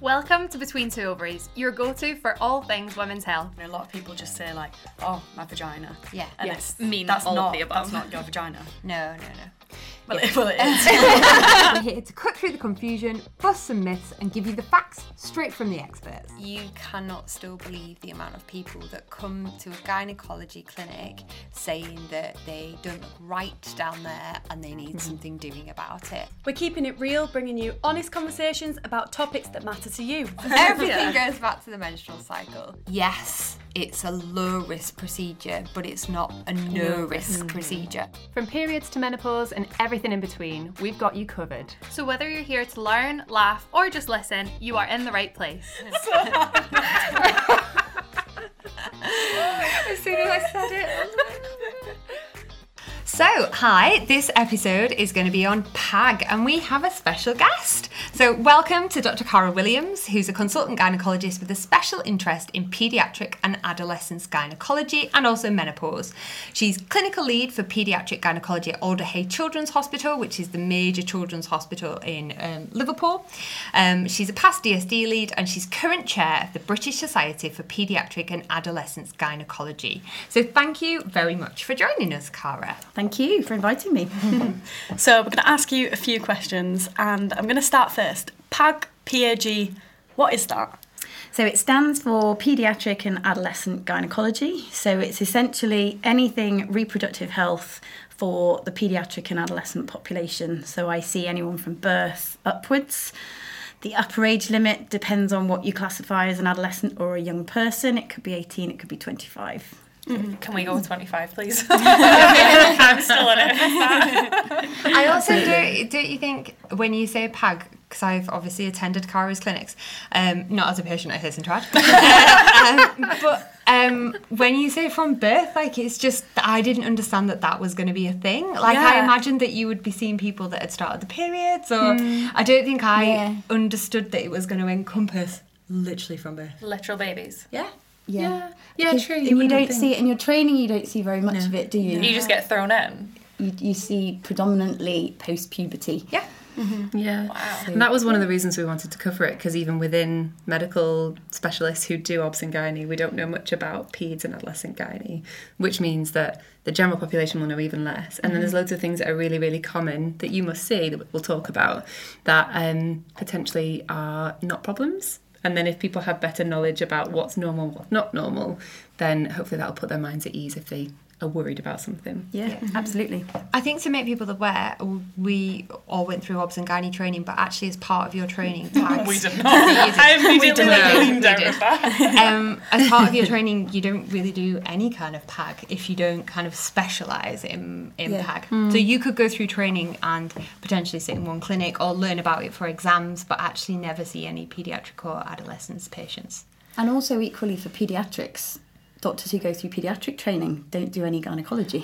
Welcome to Between Two Ovaries, your go-to for all things women's health. A lot of people just say like, oh, my vagina. Yeah. And Yes. that's all not, of the above. That's not your vagina. No. Well, it is. We're here to cut through the confusion, bust some myths, and give you the facts straight from the experts. You cannot still believe the amount of people that come to a gynecology clinic saying that they don't look right down there and they need something doing about it. We're keeping it real, bringing you honest conversations about topics that matter to you. Everything goes back to the menstrual cycle. Yes, it's a low-risk procedure, but it's not a no-risk procedure. From periods to menopause and everything in between, we've got you covered. So whether you're here to learn, laugh, or just listen, you are in the right place. As soon as I said it. So, hi, this episode is going to be on PAG and we have a special guest. So, welcome to Dr. Cara Williams, who's a consultant gynaecologist with a special interest in paediatric and adolescent gynecology and also menopause. She's clinical lead for paediatric gynecology at Alder Hey Children's Hospital, which is the major children's hospital in Liverpool. She's a past DSD lead and she's current chair of the British Society for Paediatric and Adolescent Gynecology. So, thank you very much for joining us, Cara. Thank you for inviting me. So we're going to ask you a few questions and I'm going to start first. PAG, P-A-G, what is that? So it stands for Paediatric and Adolescent Gynecology. So it's essentially anything reproductive health for the paediatric and adolescent population. So I see anyone from birth upwards. The upper age limit depends on what you classify as an adolescent or a young person. It could be 18, it could be 25. Can we go with 25, please? I'm still in it. I also don't you think when you say PAG, because I've obviously attended Cara's clinics, not as a patient, I hasten to add, but when you say from birth, like it's just, I didn't understand that was going to be a thing. Like I imagined that you would be seeing people that had started the periods, or I don't think I understood that it was going to encompass literally from birth. Literal babies. Yeah, true. You don't see it in your training, you don't see very much of it, do you? You just get thrown in. You see predominantly post-puberty. Yeah. Yeah. Wow. And that was one of the reasons we wanted to cover it, because even within medical specialists who do obs and gynae, we don't know much about peds and adolescent gynae, which means that the general population will know even less. And then there's loads of things that are really, really common that you must see, that we'll talk about, that potentially are not problems. And then if people have better knowledge about what's normal and what's not normal, then hopefully that'll put their minds at ease if they are worried about something. Yeah, absolutely. I think to make people aware, we all went through obs and gynae training, but actually as part of your training tags... We did not. I immediately leaned out of that. As part of your training, you don't really do any kind of PAG if you don't kind of specialise in PAG. So you could go through training and potentially sit in one clinic or learn about it for exams, but actually never see any paediatric or adolescents patients. And also equally for paediatrics, doctors who go through paediatric training don't do any gynecology.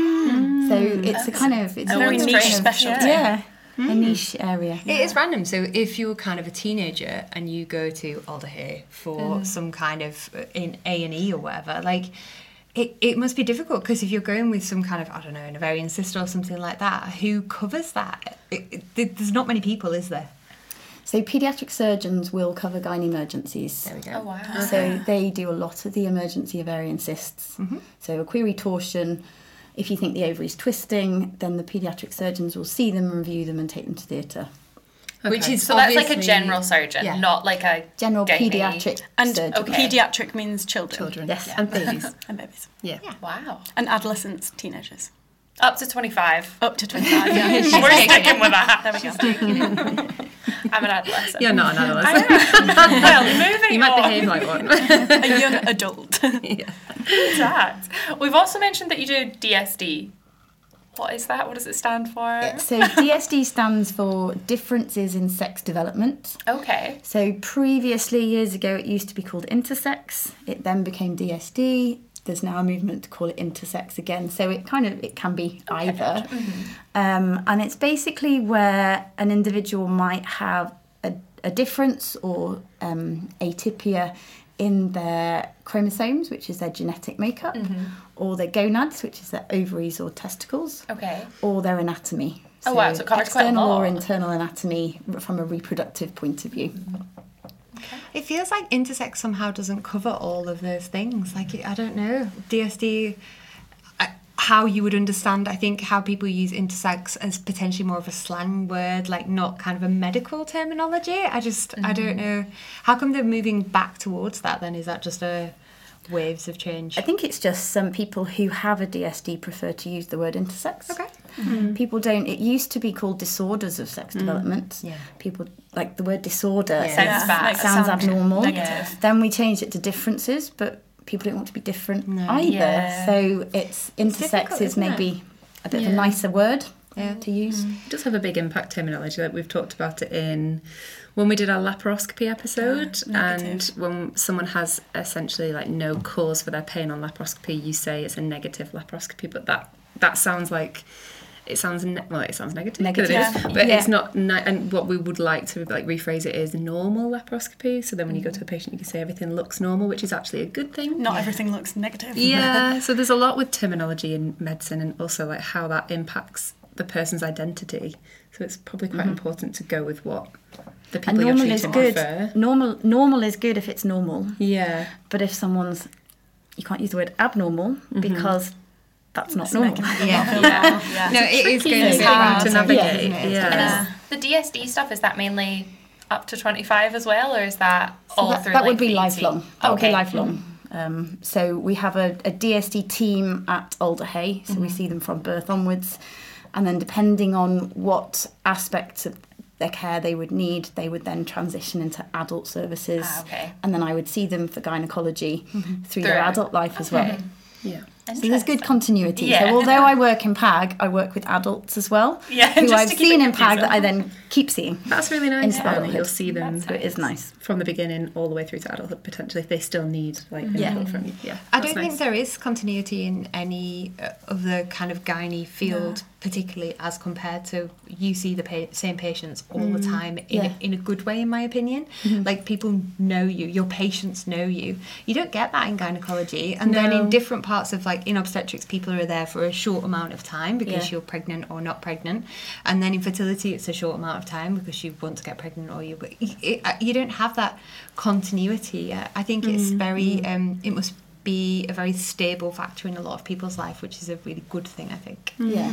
So it's a kind of... It's a very niche specialty. Yeah, a niche area. It is random. So if you're kind of a teenager and you go to Alder Hey for some kind of in A&E or whatever, like it must be difficult, because if you're going with some kind of, I don't know, an ovarian cyst or something like that, who covers that? There's not many people, is there? So paediatric surgeons will cover gynae emergencies. There we go. Oh, wow. So they do a lot of the emergency ovarian cysts. So a query torsion, if you think the ovary's twisting, then the paediatric surgeons will see them, review them and take them to theatre. Which is So that's like a obviously- general surgeon, Yeah. not like a General gynae. paediatric And surgeon. paediatric means children. Yes. And babies. And babies. Yeah. Wow. And adolescents, teenagers. Up to 25. Up to 25. We're sticking with that. There we go. I'm an adolescent. You're not an adolescent. Well, moving You might on. behave like one. A young adult. Who's that? We've also mentioned that you do DSD. What is that? What does it stand for? So DSD stands for Differences in Sex Development. Okay. So previously, years ago, it used to be called intersex. It then became DSD. There's now a movement to call it intersex again. So it can be either. And it's basically where an individual might have a difference or atypia in their chromosomes, which is their genetic makeup, or their gonads, which is their ovaries or testicles, Okay. or their anatomy. Oh, wow, so it covers quite a external lot. or internal anatomy from a reproductive point of view. It feels like intersex somehow doesn't cover all of those things. Like, I don't know, DSD, how you would understand, I think, how people use intersex as potentially more of a slang word, like not kind of a medical terminology. I don't know. How come they're moving back towards that then? Is that just waves of change? I think it's just some people who have a DSD prefer to use the word intersex. Okay. People don't. It used to be called disorders of sex development. Yeah. People like the word disorder. Sounds bad. Sounds abnormal. negative. Then we changed it to differences, but people don't want to be different either. Yeah. So it's intersex difficult, is isn't it? maybe a bit of a nicer word Yeah. to use. It does have a big impact terminology. Like we've talked about it when we did our laparoscopy episode, and negative. when someone has essentially like no cause for their pain on laparoscopy, you say it's a negative laparoscopy, but that sounds like it sounds it sounds negative. Negative. It is, Yeah. but Yeah. it's not. And what we would like to like rephrase it is normal laparoscopy. So then when you go to a patient, you can say everything looks normal, which is actually a good thing. Not everything looks negative. Yeah, so there's a lot with terminology in medicine, and also like how that impacts the person's identity. So it's probably quite important to go with what the And people you're normal is treating good. prefer. Normal is good if it's normal. Yeah, But if someone's, you can't use the word abnormal because that's not normal. Yeah. Yeah. No, it is going It's to be hard hard to navigate. Yeah. And is the DSD stuff, is that mainly up to 25 as well, or is that all that, through that like, would be PET? lifelong. That would be Okay. lifelong. So we have a DSD team at Alder Hey, so we see them from birth onwards, and then depending on what aspects of their care they would need, they would then transition into adult services, Okay. and then I would see them for gynecology through their Throughout. adult life as well. yeah. So there's good continuity. Yeah. So although I work in PAG, I work with adults as well, Yeah, who just I've to keep seen it in PAG that confusing. I then keep seeing. That's really nice. Into That adulthood. you'll see them So it is nice. from the beginning all the way through to adulthood potentially if they still need like Yeah. input from you. Yeah, I that's don't think nice. there is continuity in any of the kind of gynae field, particularly as compared to you see the same patients all the time in a good way, in my opinion. Like people know you, your patients know you. You don't get that in gynecology, and then in different parts of like in obstetrics, people are there for a short amount of time because you're pregnant or not pregnant, and then in fertility, it's a short amount of time because you want to get pregnant or you don't have that continuity. I think it's very it must be a very stable factor in a lot of people's life, which is a really good thing, I think. Yeah.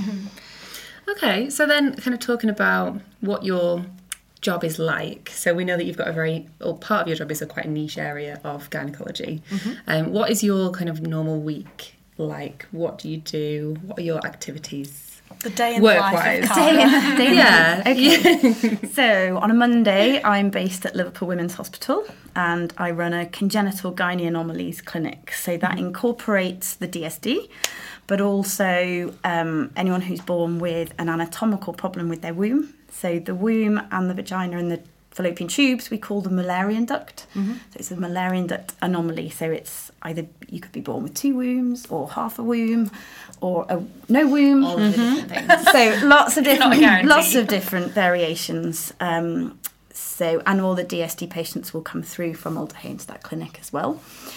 Okay, so then kind of talking about what your job is like. So we know that you've got part of your job is a quite niche area of gynecology. What is your kind of normal week like? What do you do? What are your activities? The day in the life Work-wise. of Cara. Yeah. Okay. So on a Monday, I'm based at Liverpool Women's Hospital and I run a congenital gynae anomalies clinic. So that incorporates the DSD, but also anyone who's born with an anatomical problem with their womb. So the womb and the vagina and the fallopian tubes, we call the Mullerian duct. So it's a Mullerian duct anomaly. So it's either you could be born with 2 wombs or half a womb or no womb. All of the different things. So lots of Not a different, guarantee. lots of different variations. And all the DSD patients will come through from Alder Hey into that clinic as well.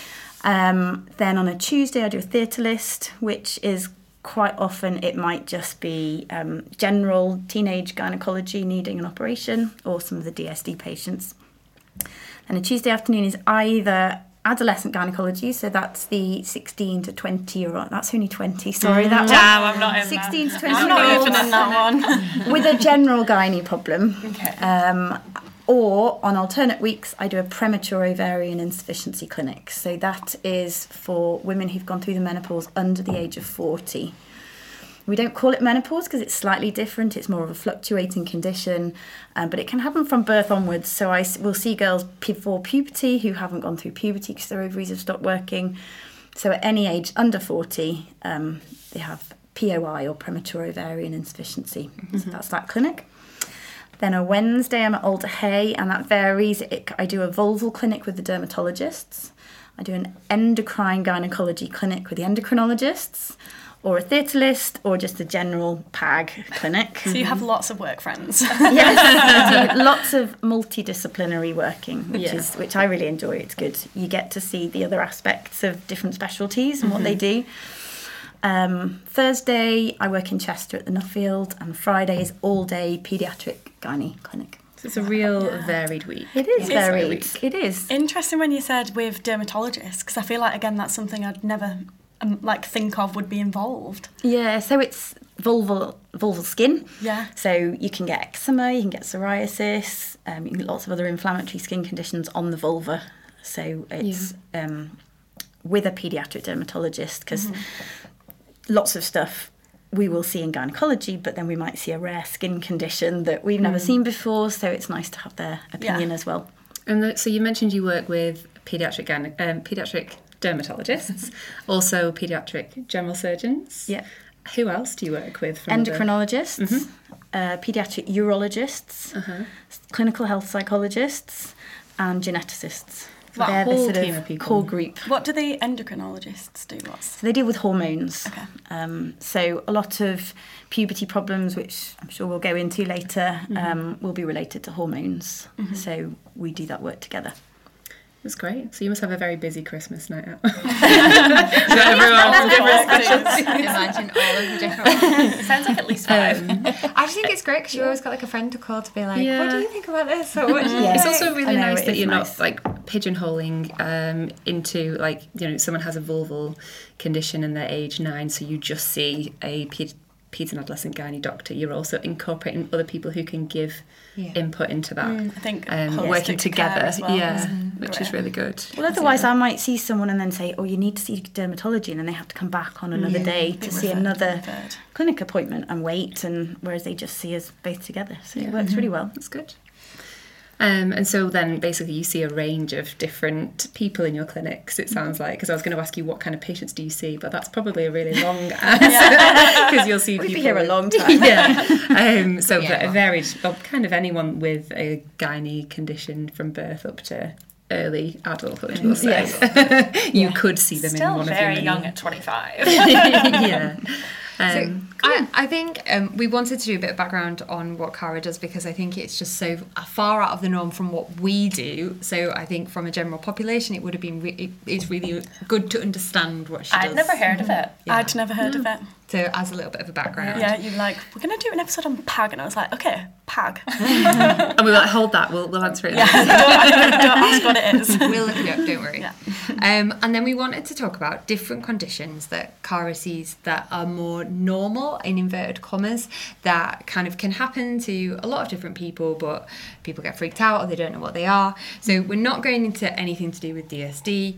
Then on a Tuesday, I do a theatre list, which is quite often it might just be general teenage gynecology needing an operation or some of the DSD patients. And a Tuesday afternoon is either adolescent gynecology, so that's the 16 to 20 year old, that's only 20, sorry, that Damn, I'm not in 16 to that. 20 I'm year not olds even in that one. with a general gynae problem. Okay. Or on alternate weeks, I do a premature ovarian insufficiency clinic. So that is for women who've gone through the menopause under the age of 40. We don't call it menopause because it's slightly different. It's more of a fluctuating condition, but it can happen from birth onwards. So we'll see girls before puberty who haven't gone through puberty because their ovaries have stopped working. So at any age under 40, they have POI or premature ovarian insufficiency. So that's that clinic. Then a Wednesday, I'm at Alder Hey, and that varies. I do a vulval clinic with the dermatologists. I do an endocrine gynecology clinic with the endocrinologists, or a theatre list, or just a general PAG clinic. So you have lots of work friends. Yes, I do lots of multidisciplinary working, which I really enjoy. It's good. You get to see the other aspects of different specialties and what they do. Thursday, I work in Chester at the Nuffield, and Friday is all-day paediatric gynae clinic. It's a real varied week. It is Yeah. varied. Week. It is. Interesting when you said with dermatologists, because I feel like, again, that's something I'd never think of would be involved. Yeah, so it's vulval skin. Yeah. So you can get eczema, you can get psoriasis, you can get lots of other inflammatory skin conditions on the vulva. So it's with a paediatric dermatologist, because lots of stuff we will see in gynecology, but then we might see a rare skin condition that we've never seen before, so it's nice to have their opinion as well. And so you mentioned you work with paediatric dermatologists, also paediatric general surgeons. Yeah. Who else do you work with? From Endocrinologists, paediatric urologists, clinical health psychologists, and geneticists. So Wow, they're the whole sort team of of people. core group. What do the endocrinologists do? So they deal with hormones. Okay. So a lot of puberty problems, which I'm sure we'll go into later, will be related to hormones. So we do that work together. That's great. So you must have a very busy Christmas night out. Everyone different specialties. Imagine all of the different Sounds like at least 5. I just think it's great because you always got like a friend to call to be like, Yeah. what do you think about this? Or what do you Yeah. It's think? also really I know, nice it that is you're nice. not like pigeonholing into like, you know, someone has a vulval condition and they're age 9, so you just see a peds and adolescent gynae doctor. You're also incorporating other people who can give input into that. I think holistic working care together, as well is which is great. really good. Well, otherwise I might see someone and then say, oh, you need to see dermatology, and then they have to come back on another day to see another clinic appointment and wait, and whereas they just see us both together. So it works really well. That's good. And so then basically you see a range of different people in your clinics, it sounds like, because I was going to ask you what kind of patients do you see, but that's probably a really long answer because you'll see We'd people be here a long time. Varied, well, kind of anyone with a gynae condition from birth up to early adulthood, we'll say. You could see them in Still one of your very many. young at 25. Yeah. So I think we wanted to do a bit of background on what Cara does because I think it's just so far out of the norm from what we do. So I think from a general population, it would have been it's really good to understand what she does. I'd never heard of it. Yeah. I'd never heard of it. So as a little bit of a background. Yeah, you're like, we're going to do an episode on PAG. And I was like, okay, PAG. And we were like, hold that, we'll answer it later. don't ask what it is. We'll look it up, don't worry. Yeah. And then we wanted to talk about different conditions that Cara sees that are more normal, in inverted commas, that kind of can happen to a lot of different people, but people get freaked out or they don't know what they are. So we're not going into anything to do with DSD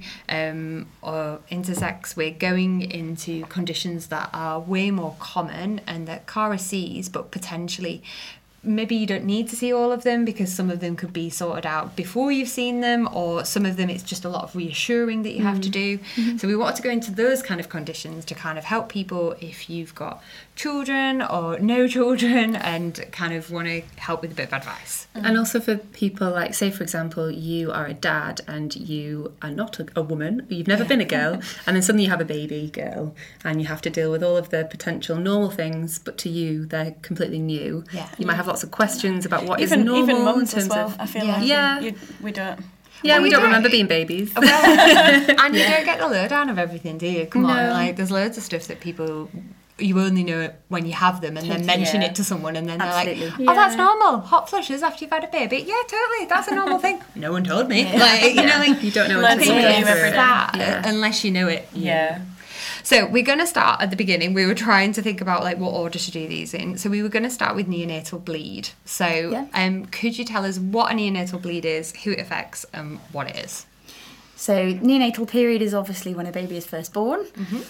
or intersex. We're going into conditions that are way more common and that Cara sees, but potentially maybe you don't need to see all of them because some of them could be sorted out before you've seen them, or some of them it's just a lot of reassuring that you have to do. So we wanted to go into those kind of conditions to kind of help people if you've got children or no children and kind of want to help with a bit of advice. And also for people like, say for example, you are a dad and you are not a woman, you've never been a girl, and then suddenly you have a baby girl and you have to deal with all of the potential normal things, but to you they're completely new. Yeah. You might have lots of questions about what is Even normal mums in as terms well, of... I feel Yeah. like we don't. Yeah, Well, we you don't don't- remember being babies. And you don't get the lowdown of everything, do you? Come on, No. like there's loads of stuff that people you only know it when you have them and then mention Yeah. it to someone and then they're Absolutely. like, oh, that's normal. Hot flushes after you've had a baby. Yeah, totally. That's a normal thing. No one told me. Like, you know, like You don't know Learn until you something go new through every it. day. that unless you know it. Yeah. So we're going to start at the beginning. We were trying to think about like what order to do these in. So we were going to start with neonatal bleed. So could you tell us what a neonatal bleed is, who it affects, and what it is? So neonatal period is obviously when a baby is first born,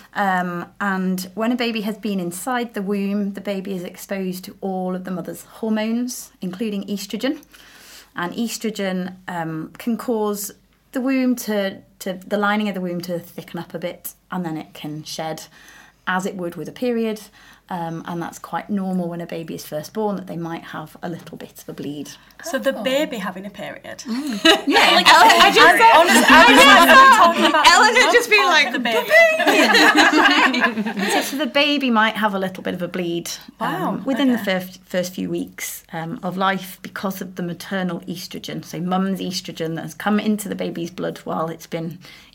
and when a baby has been inside the womb, the baby is exposed to all of the mother's hormones, including estrogen. And estrogen can cause the womb to the lining of the womb to thicken up a bit, and then it can shed as it would with a period. And that's quite normal when a baby is first born, that they might have a little bit of a bleed. So the baby having a period. Yeah, like Eleanor just being like, the baby. So the baby might have a little bit of a bleed within the first few weeks of life because of the maternal estrogen. So mum's estrogen that has come into the baby's blood while it's been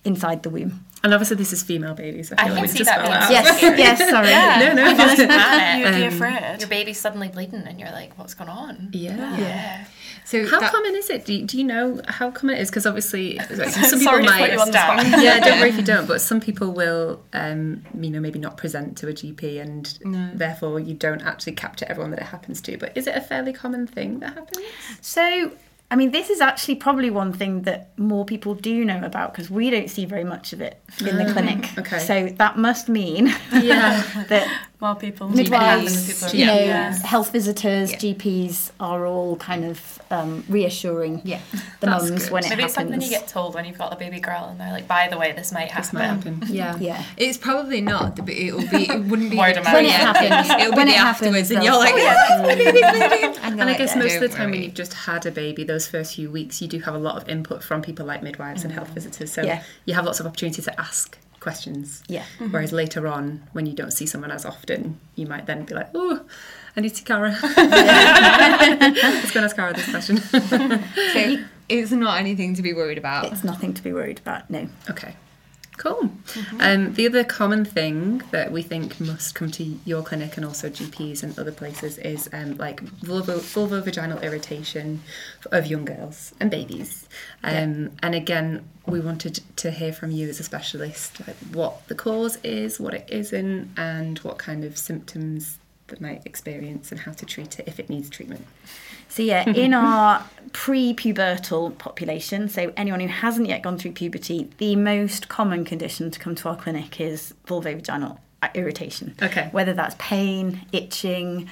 inside the womb. And obviously this is female babies. I I feel can like see to that spell being out. Yes, sorry. Yeah. No. Panic. You'd be afraid. Your baby's suddenly bleeding and you're like, what's going on? Yeah. So How common is it? Do you know how common it is? Because obviously, some Sorry people to put might. you on the spot. Yeah, don't worry if you don't. But some people will, maybe not present to a GP, and therefore you don't actually capture everyone that it happens to. But is it a fairly common thing that happens? So, I mean, this is actually probably one thing that more people do know about because we don't see very much of it in the clinic. Okay. So that must mean that More people. midwives, Yeah. Yeah. health visitors, GPs are all kind of reassuring the That's mums good. when it Maybe it's happens. something you get told when you've got a baby girl and they're like, by the way, this might happen. This might happen. Yeah. Yeah. it's probably not, but it wouldn't be Word of mouth. When it happens. It'll be When the it happens, afterwards, and they'll you're like, say, yeah, my baby's bleeding. And I guess most of the time when worry. you've just had a baby, those first few weeks, you do have a lot of input from people like midwives and health visitors. So Yeah. you have lots of opportunity to ask questions. Yeah. Whereas later on, when you don't see someone as often, you might then be like, oh, I need to see Cara. Let's go and ask Cara this question. So it's not anything to be worried about. It's nothing to be worried about, no. Okay, cool. The other common thing that we think must come to your clinic and also GPs and other places is like vulvovaginal irritation of young girls and babies. And again, we wanted to hear from you as a specialist, like what the cause is, what it isn't, and what kind of symptoms that might experience and how to treat it if it needs treatment. So yeah, in our pre-pubertal population, so anyone who hasn't yet gone through puberty, the most common condition to come to our clinic is vulvovaginal irritation. Okay. Whether that's pain, itching,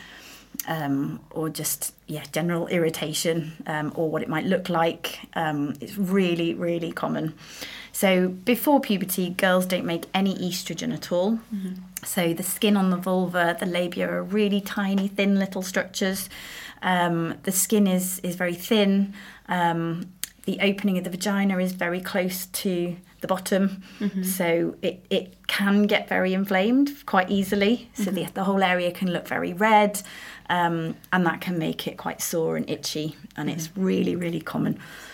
or just general irritation, or what it might look like. It's really, really common. So before puberty, girls don't make any estrogen at all. So the skin on the vulva, the labia are really tiny, thin little structures. The skin is very thin. The opening of the vagina is very close to the bottom. So it can get very inflamed quite easily. So the whole area can look very red, and that can make it quite sore and itchy. And it's really, really common.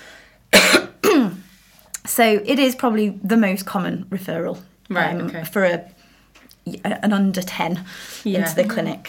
So it is probably the most common referral for an under 10 into the clinic.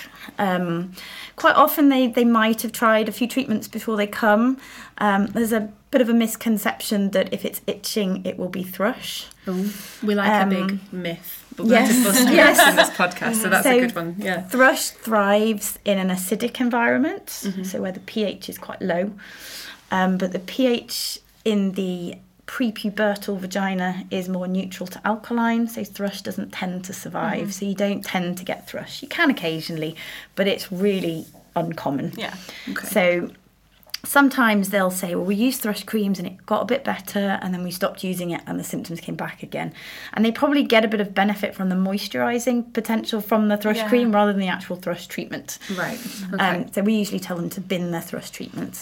Quite often they might have tried a few treatments before they come. There's a bit of a misconception that if it's itching, it will be thrush. We like a big myth, but we yes, like to bust myths in this podcast, so that's a good one. Yeah. Thrush thrives in an acidic environment, so where the pH is quite low. But the pH in the prepubertal vagina is more neutral to alkaline, so thrush doesn't tend to survive. So you don't tend to get thrush. You can occasionally, but it's really uncommon. Yeah. Okay. So sometimes they'll say, well, we used thrush creams and it got a bit better, and then we stopped using it and the symptoms came back again. And they probably get a bit of benefit from the moisturising potential from the thrush cream rather than the actual thrush treatment. Right. Okay. So we usually tell them to bin their thrush treatments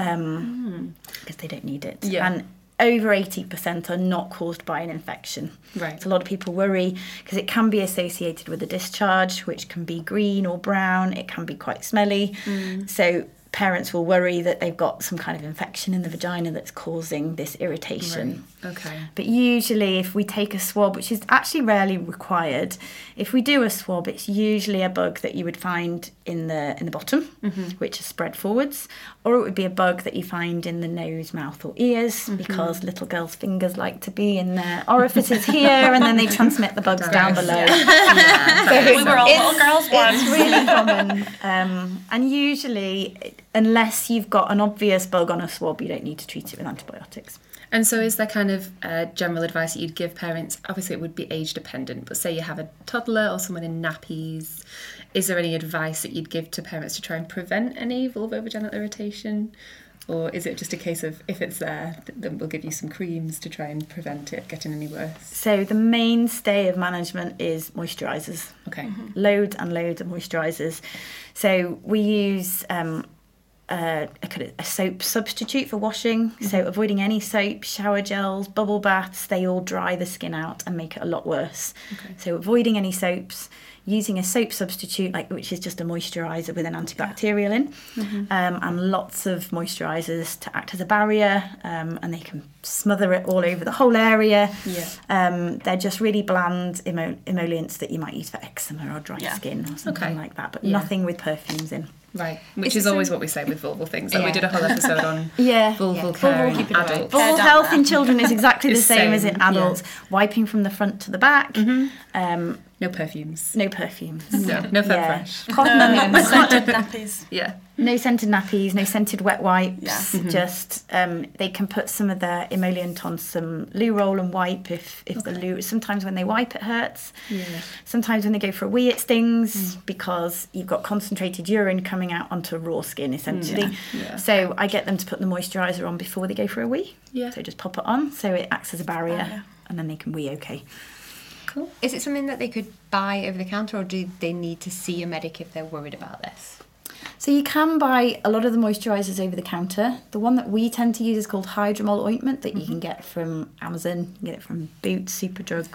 because they don't need it. Yeah. And over 80% are not caused by an infection. Right. So a lot of people worry because it can be associated with a discharge, which can be green or brown. It can be quite smelly. So parents will worry that they've got some kind of infection in the vagina that's causing this irritation. Right. Okay. But usually if we take a swab, which is actually rarely required, if we do a swab, it's usually a bug that you would find in the bottom, which is spread forwards, or it would be a bug that you find in the nose, mouth or ears, because little girls' fingers like to be in their orifices here, and then they transmit the bugs down below. We were all little girls once. It's really common. And usually, unless you've got an obvious bug on a swab, you don't need to treat it with antibiotics. And so is there kind of general advice that you'd give parents? Obviously it would be age dependent, but say you have a toddler or someone in nappies, is there any advice that you'd give to parents to try and prevent any vulvovaginal irritation? Or is it just a case of if it's there, then we'll give you some creams to try and prevent it getting any worse? So the mainstay of management is moisturisers. Okay. Loads and loads of moisturisers. So we use a soap substitute for washing. So avoiding any soap, shower gels, bubble baths, they all dry the skin out and make it a lot worse. So avoiding any soaps, using a soap substitute, which is just a moisturiser with an antibacterial in, and lots of moisturisers to act as a barrier, and they can smother it all over the whole area. They're just really bland emollients that you might use for eczema or dry skin or something like that, but nothing with perfumes in. Right, which is always what we say with vulval things. Like we did a whole episode on vulval care in adults. Vulval health in children is exactly the same as in adults. Wiping from the front to the back. No perfumes. No perfumes. No Femme Fresh. Cotton onions. Scented nappies. No scented nappies, no scented wet wipes. Just they can put some of their emollient on some loo roll and wipe if the loo. Sometimes when they wipe it hurts. Sometimes when they go for a wee it stings because you've got concentrated urine coming out onto raw skin essentially. So I get them to put the moisturiser on before they go for a wee. So just pop it on so it acts as a barrier and then they can wee okay. Cool. Is it something that they could buy over the counter, or do they need to see a medic if they're worried about this? So you can buy a lot of the moisturisers over the counter. The one that we tend to use is called Hydromol ointment that you can get from Amazon, you can get it from Boots, Superdrug.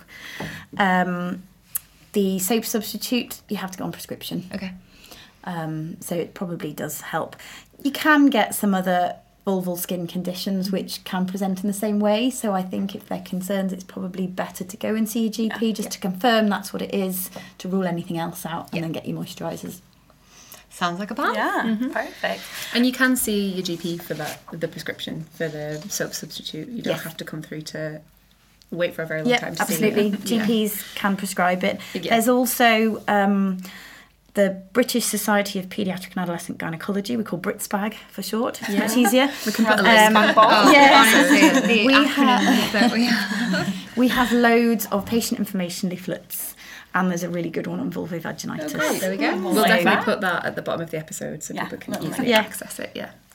The soap substitute, you have to go on prescription. Okay. So it probably does help. You can get some other vulval skin conditions which can present in the same way, so I think if they're concerned it's probably better to go and see your GP just to confirm that's what it is, to rule anything else out, and then get your moisturisers. Sounds like a plan. Perfect. And you can see your GP for that, the prescription for the soap substitute. You don't have to come through to wait for a very long time to absolutely. see it. GPs can prescribe it. There's also the British Society of Paediatric and Adolescent Gynecology, we call BritSpag for short, it's much easier. We can put a list Honestly, we have loads of patient information leaflets, and there's a really good one on vulvovaginitis. Okay, there we go. We'll definitely put that at the bottom of the episode so people can easily access it.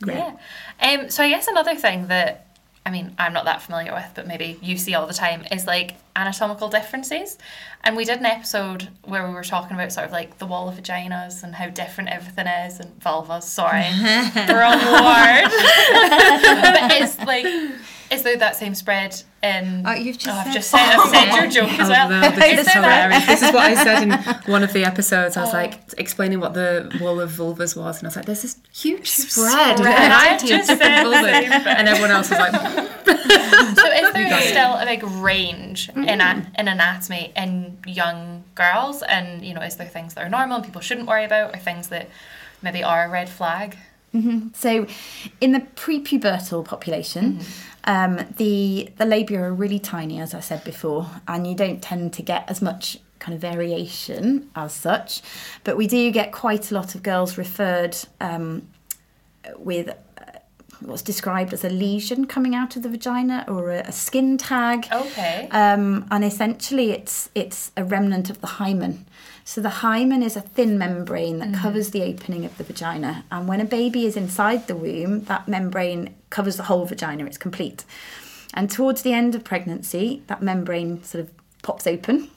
So I guess another thing that, I mean, I'm not that familiar with, but maybe you see all the time, is like anatomical differences. And we did an episode where we were talking about sort of like the wall of vaginas and how different everything is, and vulvas, sorry, wrong word. But it's like, is there that same spread in... Oh, I've said your joke as well. No, this is hilarious. This is what I said in one of the episodes. I was like explaining what the wall of vulvas was, and I was like, there's this huge spread. And I just just said vulvas. the same thing. And everyone else was like... So is there still a big range in anatomy in young girls? And, you know, is there things that are normal and people shouldn't worry about, or things that maybe are a red flag? So in the prepubertal population, the labia are really tiny, as I said before, and you don't tend to get as much kind of variation as such, but we do get quite a lot of girls referred with what's described as a lesion coming out of the vagina, or a skin tag. Okay. And essentially it's a remnant of the hymen. So the hymen is a thin membrane that covers the opening of the vagina. And when a baby is inside the womb, that membrane covers the whole vagina. It's complete. And towards the end of pregnancy, that membrane sort of pops open.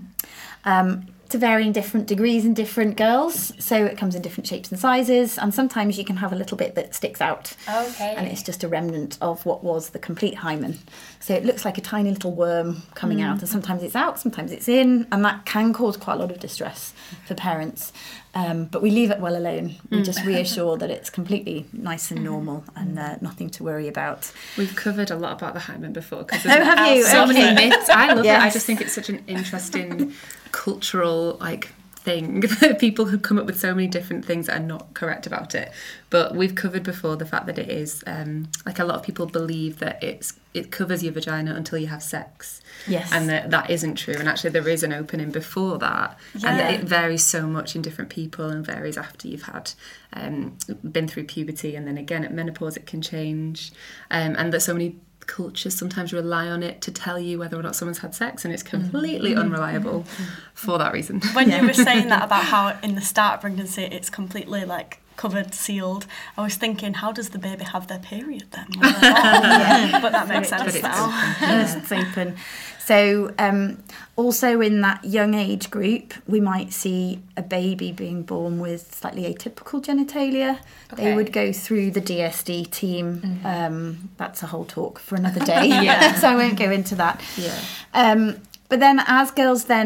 To varying different degrees in different girls. So it comes in different shapes and sizes. And sometimes you can have a little bit that sticks out. Okay. And it's just a remnant of what was the complete hymen. So it looks like a tiny little worm coming out. And sometimes it's out, sometimes it's in. And that can cause quite a lot of distress for parents. But we leave it well alone. We just reassure that it's completely nice and normal and nothing to worry about. We've covered a lot about the hymen before. Oh, have you? So many myths. I love it. I Yes. just think it's such an interesting cultural thing that people who come up with so many different things that are not correct about it. But we've covered before the fact that it is a lot of people believe that it covers your vagina until you have sex. Yes. And that isn't true, and actually there is an opening before that, and that it varies so much in different people and varies after you've had been through puberty, and then again at menopause it can change, and that so many cultures sometimes rely on it to tell you whether or not someone's had sex, and it's completely unreliable for that reason. When you were saying that about how in the start of pregnancy it's completely covered, sealed, I was thinking, how does the baby have their period then? But that makes sense now. It's open. So also in that young age group, we might see a baby being born with slightly atypical genitalia. Okay. They would go through the DSD team. That's a whole talk for another day, so I won't go into that. But then as girls then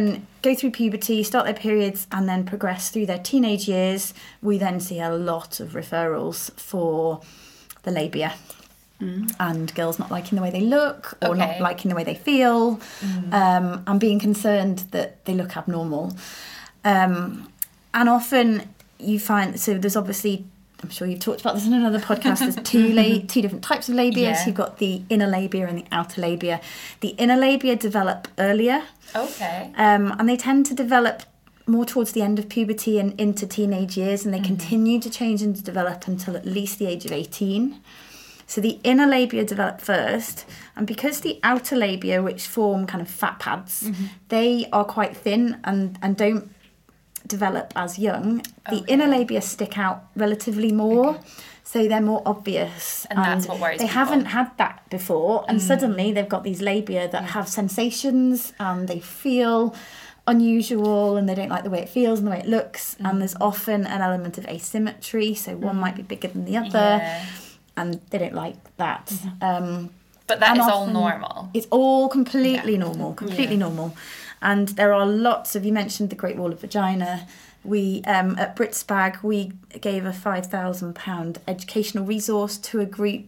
go through puberty, start their periods, and then progress through their teenage years, we then see a lot of referrals for the labia. And girls not liking the way they look or not liking the way they feel, and being concerned that they look abnormal. And often you find, so there's obviously, I'm sure you've talked about this in another podcast, there's two different types of labia. Yeah. So you've got the inner labia and the outer labia. The inner labia develop earlier. Okay. And they tend to develop more towards the end of puberty and into teenage years, and they continue to change and to develop until at least the age of 18. So the inner labia develop first, and because the outer labia, which form kind of fat pads, they are quite thin and don't develop as young, the inner labia stick out relatively more, so they're more obvious. And that's what worries They people. haven't had that before, and suddenly they've got these labia that have sensations, and they feel unusual, and they don't like the way it feels and the way it looks, and there's often an element of asymmetry, so one might be bigger than the other. Yeah. And they don't like that. But that And is all often normal. It's all completely normal, completely normal. And there are lots of, you mentioned the Great Wall of Vagina. We, at Britsbag, we gave a £5,000 educational resource to a group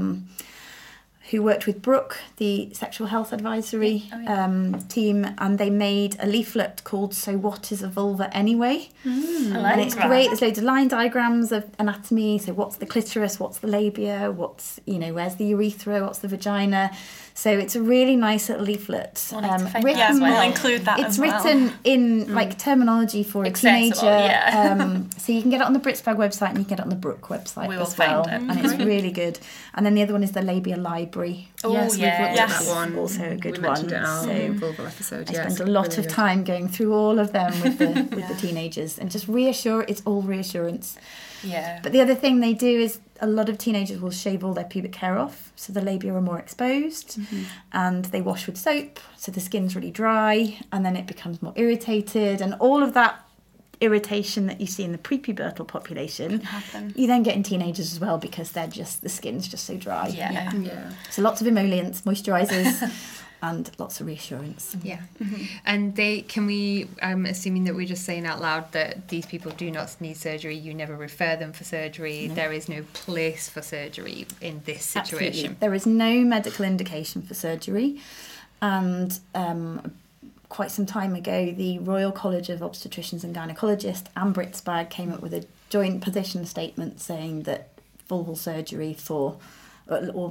who worked with Brooke, the sexual health advisory team, and they made a leaflet called "So What Is a Vulva Anyway?" I And like it's that. great. There's loads of line diagrams of anatomy. So what's the clitoris? What's the labia? What's, where's the urethra? What's the vagina? So it's a really nice little leaflet. We'll need to find that Yeah, as well. we'll include that It's as well. written in like terminology for a Accessible, teenager. yeah. So you can get it on the Britsbag website and you can get it on the Brooke website We will as well. find it. And it's really good. And then the other one is the Labia Library. Oh, Yes, we've looked yeah. at Yes. that one. Also a good we mentioned one. it in our So vulval episode. I Yes, spend a lot really of good. time going through all of them with the teenagers and just it's all reassurance. Yeah. But the other thing they do is a lot of teenagers will shave all their pubic hair off, so the labia are more exposed, and they wash with soap, so the skin's really dry, and then it becomes more irritated, and all of that irritation that you see in the prepubertal population, you then get in teenagers as well because the skin's just so dry. Yeah. Yeah. So lots of emollients, moisturisers, and lots of reassurance. Yeah. And I'm assuming that we're just saying out loud that these people do not need surgery, you never refer them for surgery, there is no place for surgery in this situation. Absolutely. There is no medical indication for surgery, and quite some time ago, the Royal College of Obstetricians and Gynecologists and Britsbag came up with a joint position statement saying that vulval surgery or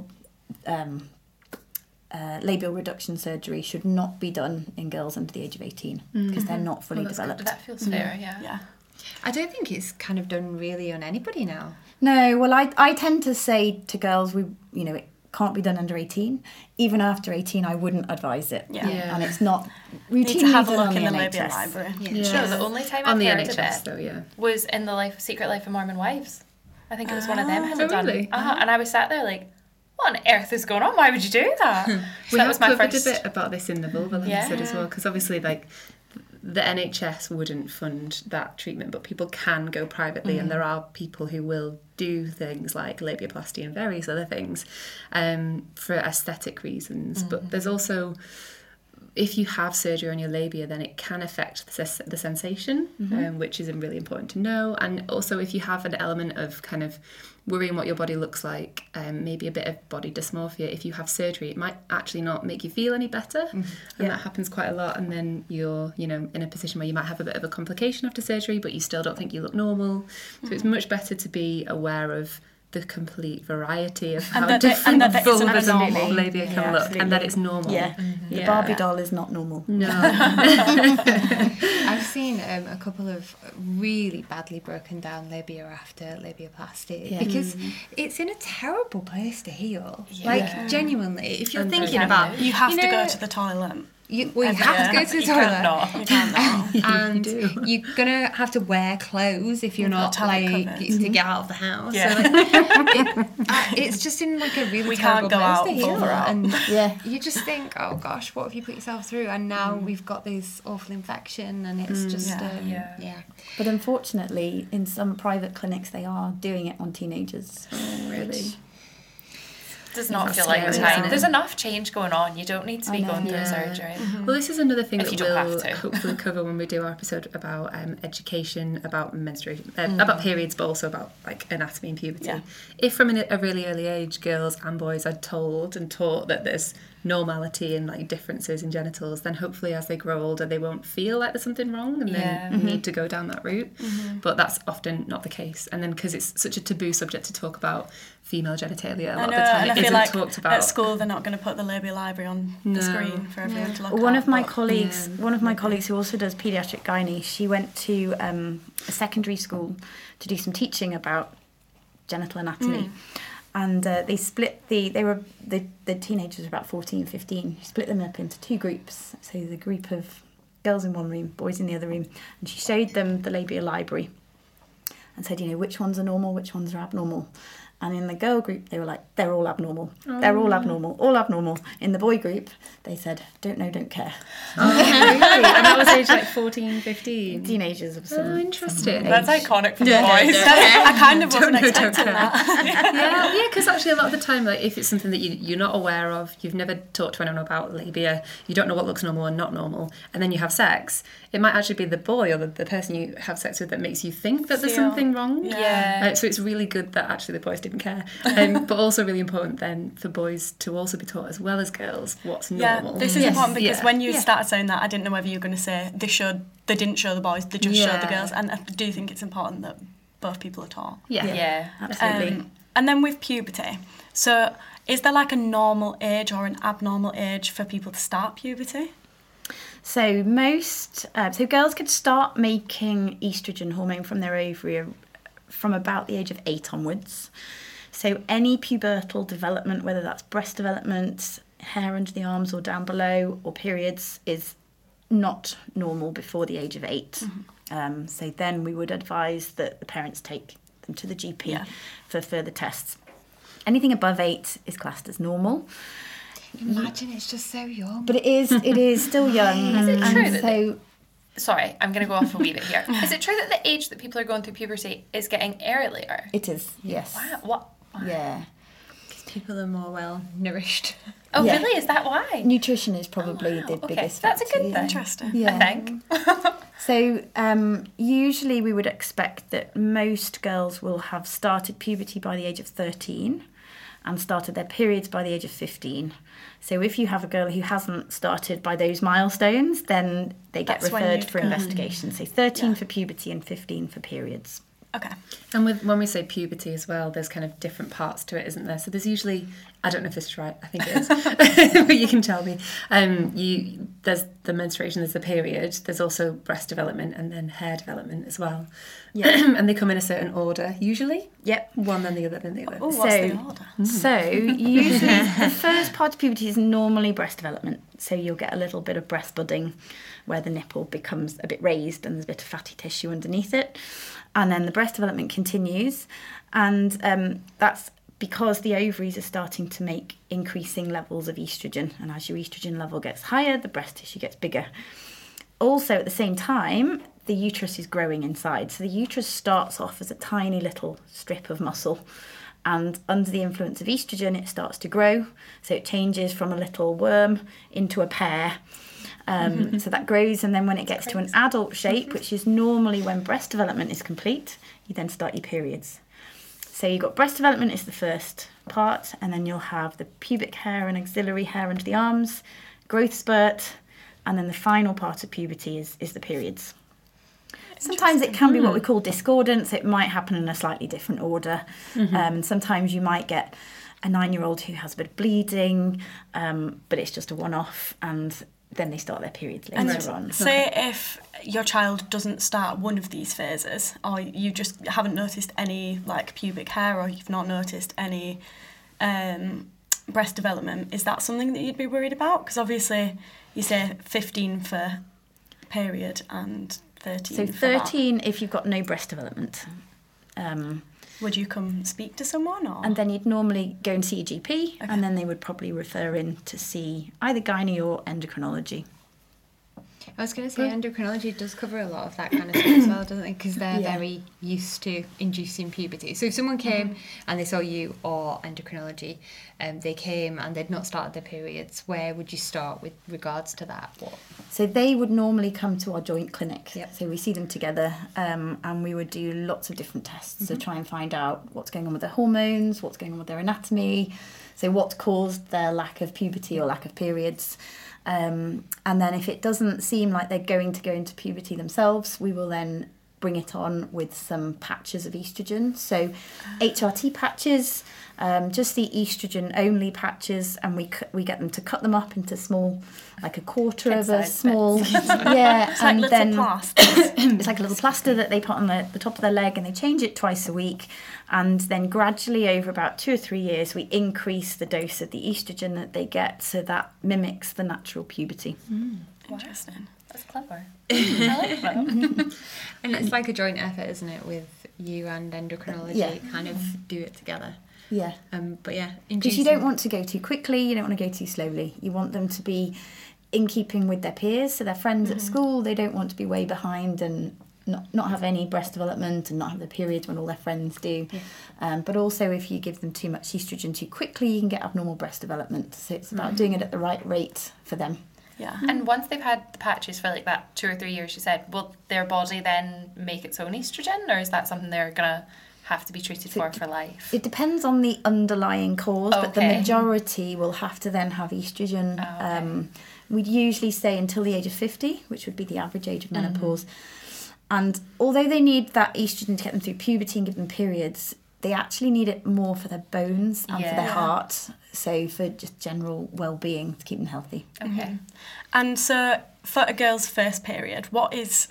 labial reduction surgery should not be done in girls under the age of 18 because they're not fully developed. That feels fair, yeah. Yeah. I don't think it's kind of done really on anybody now. No, well, I tend to say to girls, it can't be done under 18. Even after 18, I wouldn't advise it. Yeah. Yeah. And it's not Need routinely to have a done look on in the the NHS. labia library. Yeah. Sure, the only time On I've the heard NHS of though, it yeah. was in the Secret Life of Mormon Wives. I think it was one of them had Oh, it done. really? And I was sat there like, what on earth is going on? Why would you do that? So We that have was my covered first. a bit about this in the vulval episode as well, because obviously, the NHS wouldn't fund that treatment, but people can go privately, and there are people who will do things like labiaplasty and various other things for aesthetic reasons. But there's also, if you have surgery on your labia, then it can affect the sensation, which is really important to know. And also, if you have an element of kind of worrying what your body looks like, maybe a bit of body dysmorphia, if you have surgery, it might actually not make you feel any better. And that happens quite a lot. And then you're, in a position where you might have a bit of a complication after surgery, but you still don't think you look normal. So it's much better to be aware of the complete variety of how that different that isn't vulvas abnormal. and labia can look, and that it's normal. Yeah. The Barbie doll is not normal. No. I've seen a couple of really badly broken down labia after labiaplasty because it's in a terrible place to heal. Like, genuinely, if you're thinking about... You have to go to the toilet. You have to go to the You can't toilet. not. You can't know. And you're gonna have to wear clothes if you're not got to have it like covered. to get out of the house. Yeah. So, like, it's just in like a really We terrible can't go place out to heal, vulva out. and Yeah. you just think, oh gosh, what have you put yourself through? And now we've got this awful infection, and it's just Yeah. But unfortunately, in some private clinics, they are doing it on teenagers. Really? does not It's feel like the scary, isn't time. it? There's enough change going on. You don't need to be know. going through Yeah. surgery. Well, this is another thing If you that don't we'll have to. hopefully cover when we do our episode about education, about menstruation, about periods, but also about like anatomy and puberty. Yeah. If from a really early age, girls and boys are told and taught that there's normality and like differences in genitals, then hopefully as they grow older, they won't feel like there's something wrong and Yeah. then need to go down that route. But that's often not the case. And then because it's such a taboo subject to talk about female genitalia, a lot of the time and I it feel isn't like talked about. at school they're not going to put the labial library on the screen for everyone to look at. One of my but- colleagues who also does paediatric gynae, she went to a secondary school to do some teaching about genital anatomy. And they split the teenagers were about 14, 15, split them up into two groups. So the group of girls in one room, boys in the other room. And she showed them the labial library and said, which ones are normal, which ones are abnormal. And in the girl group, they were like, they're all abnormal. They're all abnormal, all abnormal. In the boy group, they said, don't know, don't care. Really? And I was age like 14, 15. Teenagers of some. Oh, interesting. That's iconic for boys. I kind of wasn't Don't know, expecting don't that. Yeah, because actually a lot of the time, like if it's something that you're not aware of, you've never talked to anyone about labia, you don't know what looks normal and not normal, and then you have sex, it might actually be the boy or the person you have sex with that makes you think that there's Feel- something wrong. Yeah. So it's really good that actually the boys didn't care, but also really important then for boys to also be taught as well as girls what's normal. Yeah, this is important because Yeah. when you started saying that, I didn't know whether you were going to say they didn't show the boys, they just showed the Yeah. girls, and I do think it's important that both people are taught. Yeah. Absolutely. And then with puberty, so is there like a normal age or an abnormal age for people to start puberty? So so girls could start making estrogen hormone from their ovary from about the age of 8 onwards. So any pubertal development, whether that's breast development, hair under the arms or down below, or periods, is not normal before the age of 8. So then we would advise that the parents take them to the GP for further tests. Anything above 8 is classed as normal. Imagine it's just so young. But it is still young. Is it and true that so Sorry, I'm going to go off a wee bit here. Is it true that the age that people are going through puberty is getting earlier? it is, yes. Wow, what? Yeah. People are more well nourished. Oh, Yeah. really? Is that why? Nutrition is probably the Okay, biggest that's a factor, good yeah. thing. Interesting. Yeah. I think. So usually we would expect that most girls will have started puberty by the age of 13 and started their periods by the age of 15. So if you have a girl who hasn't started by those milestones, then they get That's when referred you'd for go. investigation. So 13 Yeah. for puberty and 15 for periods. Okay. And when we say puberty as well, there's kind of different parts to it, isn't there? So there's usually, I don't know if this is right, I think it is, but you can tell me. There's the menstruation, there's the period, there's also breast development and then hair development as well. Yeah. And they come in a certain order, usually. Yep. One then the other, then the other. Oh, what's the order? So usually the first part of puberty is normally breast development. So you'll get a little bit of breast budding where the nipple becomes a bit raised and there's a bit of fatty tissue underneath it. And then the breast development continues. And that's because the ovaries are starting to make increasing levels of estrogen. And as your estrogen level gets higher, the breast tissue gets bigger. Also, at the same time, the uterus is growing inside. So the uterus starts off as a tiny little strip of muscle. And under the influence of estrogen, it starts to grow. So it changes from a little worm into a pear. So that grows, and then when it gets to an adult shape, which is normally when breast development is complete, you then start your periods. So you've got breast development is the first part, and then you'll have the pubic hair and axillary hair under the arms, growth spurt, and then the final part of puberty is the periods. Sometimes it can be what we call discordant, so it might happen in a slightly different order. Sometimes you might get a 9-year-old who has a bit of bleeding, but it's just a one-off, and then they start their periods later on. Say if your child doesn't start one of these phases, or you just haven't noticed any like pubic hair, or you've not noticed any breast development, is that something that you'd be worried about? Because obviously you say 15 for period and 13 So for that. 13 if you've got no breast development. Would you come speak to someone? Or? And then you'd normally go and see a GP, and then they would probably refer in to see either gynae or endocrinology. I was going to say endocrinology does cover a lot of that kind of stuff as well, doesn't it? Because they're very used to inducing puberty. So if someone came and they saw you or endocrinology, they came and they'd not started their periods, where would you start with regards to that? So they would normally come to our joint clinic. Yep. So we see them together, and we would do lots of different tests to try and find out what's going on with their hormones, what's going on with their anatomy, so what's caused their lack of puberty or lack of periods. And then if it doesn't seem like they're going to go into puberty themselves, we will then bring it on with some patches of estrogen. So HRT patches, just the estrogen only patches, and we get them to cut them up into small, like a quarter of a small, yeah, It's and like then little plasters. it's like a little plaster that they put on the top of their leg, and they change it twice a week, and then gradually over about 2 or 3 years we increase the dose of the estrogen that they get, so that mimics the natural puberty. Interesting. That's clever. I like that. And it's like a joint effort, isn't it, with you and endocrinology, kind of do it together. Yeah. But yeah, Because you don't want to go too quickly, you don't want to go too slowly. You want them to be in keeping with their peers, so their friends at school. They don't want to be way behind and not have any breast development and not have their periods when all their friends do. Yeah. But also if you give them too much estrogen too quickly, you can get abnormal breast development. So it's about doing it at the right rate for them. Yeah. And once they've had the patches for like that 2 or 3 years, you said, will their body then make its own estrogen, or is that something they're gonna have to be treated for life? It depends on the underlying cause, but the Okay. majority will have to then have estrogen. Okay. We'd usually say until the age of 50, which would be the average age of menopause. And although they need that estrogen to get them through puberty and give them periods, they actually need it more for their bones and for their Yeah. heart, so for just general well-being, to keep them healthy. Okay. And so for a girl's first period, what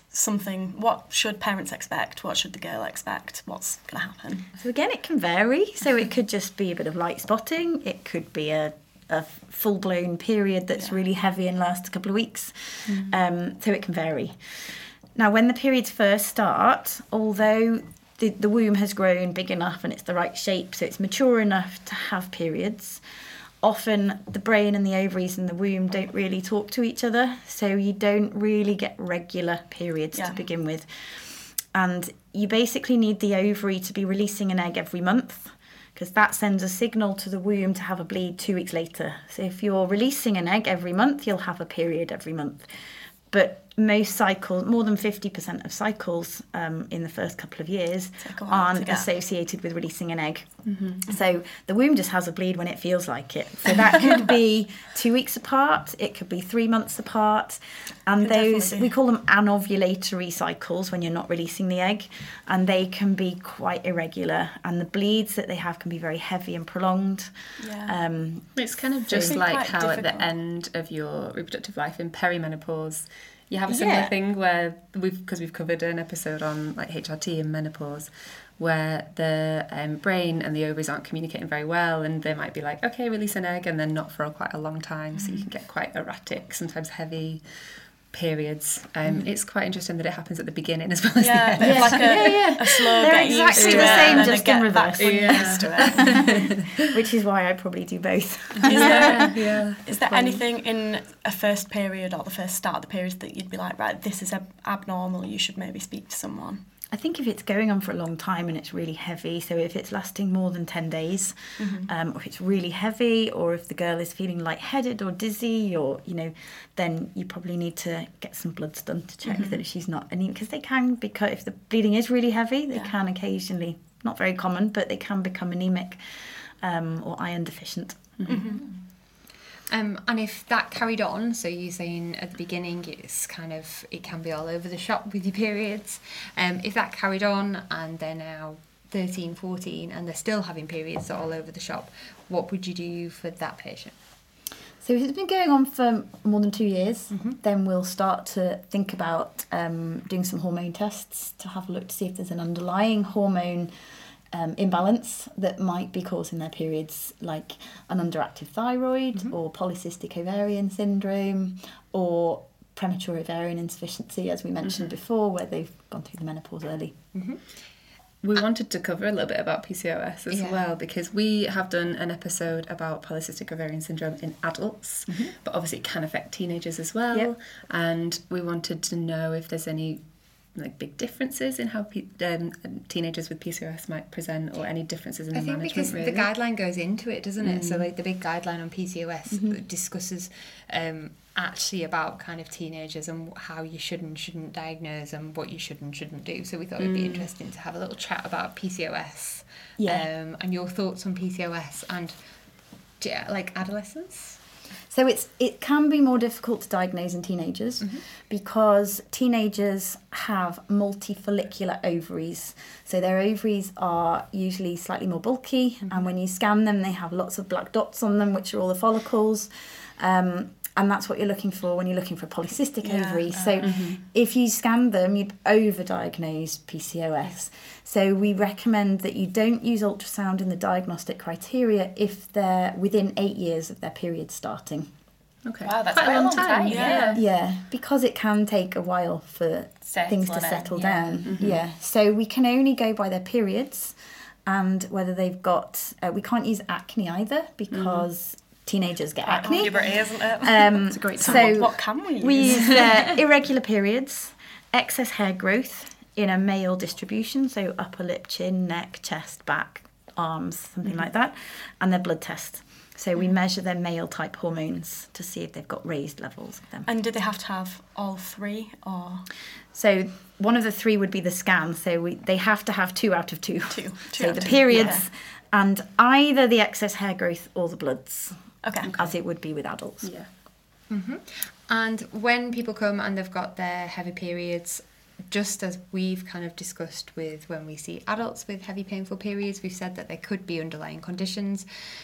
should parents expect? What should the girl expect? What's going to happen? So again, it can vary. So it could just be a bit of light spotting. It could be a full-blown period that's really heavy and lasts a couple of weeks. So it can vary. Now, when the periods first start, although the womb has grown big enough and it's the right shape, so it's mature enough to have periods, often the brain and the ovaries and the womb don't really talk to each other, so you don't really get regular periods to begin with. And you basically need the ovary to be releasing an egg every month, because that sends a signal to the womb to have a bleed 2 weeks later. So if you're releasing an egg every month, you'll have a period every month. But most cycles, more than 50% of cycles in the first couple of years aren't associated with releasing an egg. So the womb just has a bleed when it feels like it. So that could be 2 weeks apart, it could be 3 months apart. And those, we call them anovulatory cycles when you're not releasing the egg. And they can be quite irregular. And the bleeds that they have can be very heavy and prolonged. Yeah. It's kind of just like how at the end of your reproductive life in perimenopause, you have a similar thing where because we've covered an episode on like HRT and menopause, where the brain and the ovaries aren't communicating very well, and they might be like, okay, release an egg, and then not for quite a long time, so you can get quite erratic, sometimes heavy periods. It's quite interesting that it happens at the beginning as well as the end. It's like a slow They're get used exactly to the it same, and then just a get in reverse. back when you're used to it. Which is why I probably do both. Is there anything in a first period or the first start of the period that you'd be like, right, this is abnormal, you should maybe speak to someone? I think if it's going on for a long time and it's really heavy, so if it's lasting more than 10 days, or if it's really heavy, or if the girl is feeling lightheaded or dizzy, or, then you probably need to get some bloods done to check that she's not anemic, because they can, because if the bleeding is really heavy, they can occasionally, not very common, but they can become anemic or iron deficient. And if that carried on, so you're saying at the beginning it can be all over the shop with your periods, if that carried on and they're now 13, 14 and they're still having periods all over the shop, what would you do for that patient? So if it's been going on for more than 2 years, then we'll start to think about doing some hormone tests to have a look to see if there's an underlying hormone imbalance that might be causing their periods, like an underactive thyroid or polycystic ovarian syndrome or premature ovarian insufficiency, as we mentioned before, where they've gone through the menopause early. We wanted to cover a little bit about PCOS as well, because we have done an episode about polycystic ovarian syndrome in adults, but obviously it can affect teenagers as well. Yep. And we wanted to know if there's any like big differences in how teenagers with PCOS might present, or any differences in the management. I think because really. the guideline goes into it, doesn't it? So like the big guideline on PCOS discusses actually about kind of teenagers and how you should and shouldn't diagnose and what you should and shouldn't do. So we thought it'd be interesting to have a little chat about PCOS and your thoughts on PCOS and like adolescence. So it can be more difficult to diagnose in teenagers because teenagers have multifollicular ovaries. So their ovaries are usually slightly more bulky, and when you scan them, they have lots of black dots on them, which are all the follicles. And that's what you're looking for when you're looking for polycystic ovaries. So if you scan them, you'd overdiagnose PCOS. So we recommend that you don't use ultrasound in the diagnostic criteria if they're within 8 years of their period starting. Okay. Wow, that's quite a long time. Yeah, because it can take a while for things to settle down. Yeah, so we can only go by their periods and whether they've got... we can't use acne either because... teenagers get acne. Puberty, isn't it? It's a great time. So what can we use? We use irregular periods, excess hair growth in a male distribution, so upper lip, chin, neck, chest, back, arms, something like that, and their blood test. So we measure their male type hormones to see if they've got raised levels of them. And do they have to have all three, or...? So one of the three would be the scan. So they have to have 2 out of 2. Two So out the of two, periods and either the excess hair growth or the bloods. Okay. As it would be with adults. Yeah. And when people come and they've got their heavy periods, just as we've kind of discussed with when we see adults with heavy painful periods, we've said that there could be underlying conditions,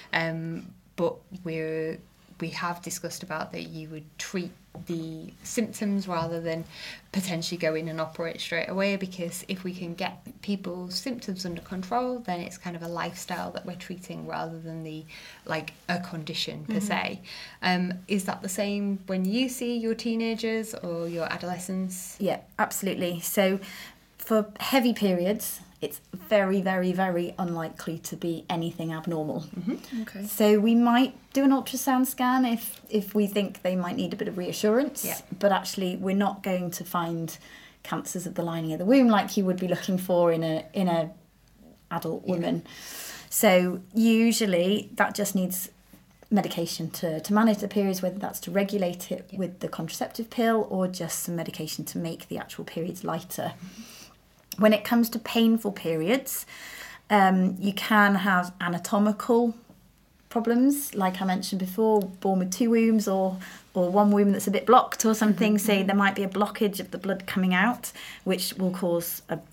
but we have discussed about that you would treat the symptoms rather than potentially go in and operate straight away, because if we can get people's symptoms under control, then it's kind of a lifestyle that we're treating rather than a condition per se. Is that the same when you see your teenagers or your adolescents? Yeah, absolutely. So for heavy periods, it's very, very, very unlikely to be anything abnormal. Okay. So we might do an ultrasound scan if we think they might need a bit of reassurance, but actually we're not going to find cancers of the lining of the womb like you would be looking for in a adult woman. So usually that just needs medication to manage the periods, whether that's to regulate it with the contraceptive pill or just some medication to make the actual periods lighter. When it comes to painful periods, you can have anatomical problems, like I mentioned before, born with 2 wombs or one womb that's a bit blocked or something. So there might be a blockage of the blood coming out, which will cause a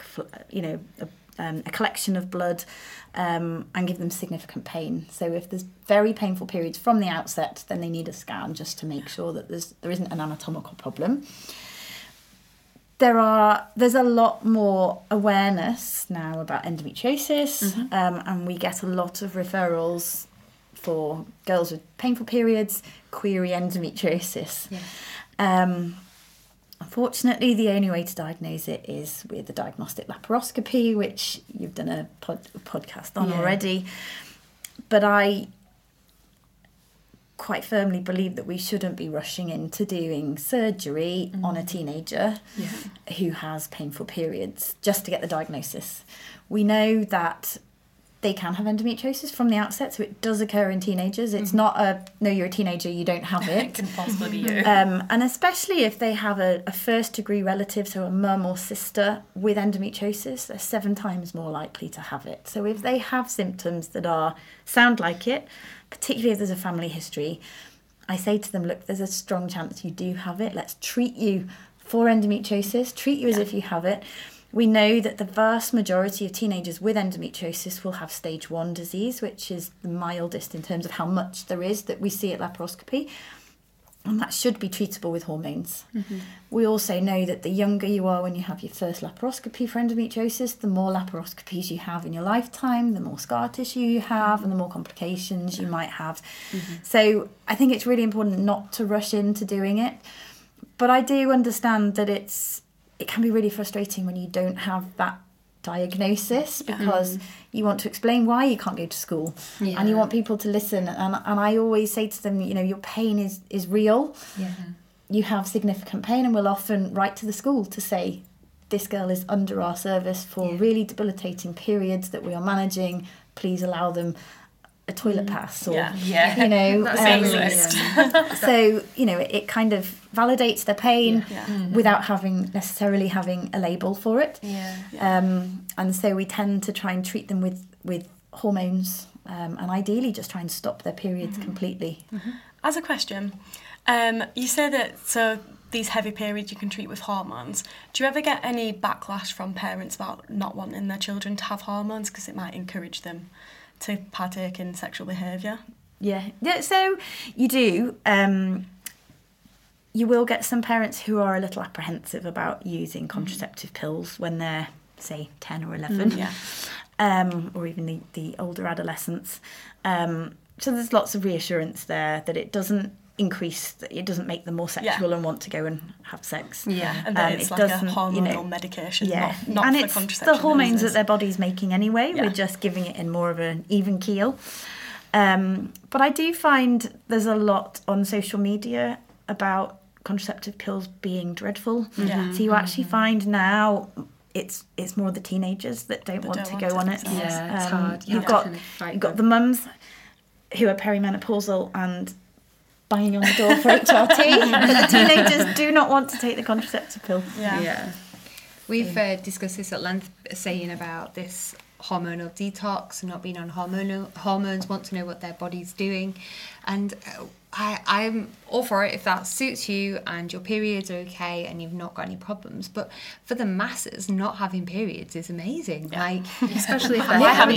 collection of blood and give them significant pain. So if there's very painful periods from the outset, then they need a scan just to make sure that there isn't an anatomical problem. There's a lot more awareness now about endometriosis, and we get a lot of referrals for girls with painful periods, query endometriosis. Unfortunately, the only way to diagnose it is with the diagnostic laparoscopy, which you've done a podcast on already. But I quite firmly believe that we shouldn't be rushing into doing surgery on a teenager who has painful periods just to get the diagnosis. We know that they can have endometriosis from the outset, so it does occur in teenagers. It's not no, you're a teenager, you don't have it. It can possibly be you. And especially if they have a first degree relative, so a mum or sister with endometriosis, they're 7 times more likely to have it. So if they have symptoms that sound like it, particularly if there's a family history, I say to them, look, there's a strong chance you do have it. Let's treat you for endometriosis, treat you as if you have it. We know that the vast majority of teenagers with endometriosis will have stage 1 disease, which is the mildest in terms of how much there is that we see at laparoscopy. And that should be treatable with hormones. We also know that the younger you are when you have your first laparoscopy for endometriosis, the more laparoscopies you have in your lifetime, the more scar tissue you have and the more complications you might have. So I think it's really important not to rush into doing it. But I do understand that it can be really frustrating when you don't have that diagnosis, because you want to explain why you can't go to school, and you want people to listen. And I always say to them, you know, your pain is real. You have significant pain, and we'll often write to the school to say, this girl is under our service for really debilitating periods that we are managing. Please allow them a toilet pass, or you know, so you know, it kind of validates their pain without necessarily having a label for it. And so we tend to try and treat them with hormones, and ideally just try and stop their periods completely. As a question, you say that these heavy periods you can treat with hormones. Do you ever get any backlash from parents about not wanting their children to have hormones because it might encourage them to partake in sexual behaviour? Yeah, so you do. You will get some parents who are a little apprehensive about using contraceptive pills when they're, say, 10 or 11, or even the older adolescents. So there's lots of reassurance there that it doesn't make them more sexual and want to go and have sex. And that it's like a hormonal medication, not and for it's contraception. the hormones that their body's making anyway. We're just giving it in more of an even keel. But I do find there's a lot on social media about contraceptive pills being dreadful. So you actually find now it's more the teenagers that don't want to go on it. It's hard. You've got the mums who are perimenopausal and banging on the door for HRT, but the teenagers do not want to take the contraceptive pill. We've discussed this at length, saying about this hormonal detox, not being on hormones, want to know what their body's doing, and I'm all for it if that suits you and your periods are okay and you've not got any problems. But for the masses, not having periods is amazing. Like, especially if I haven't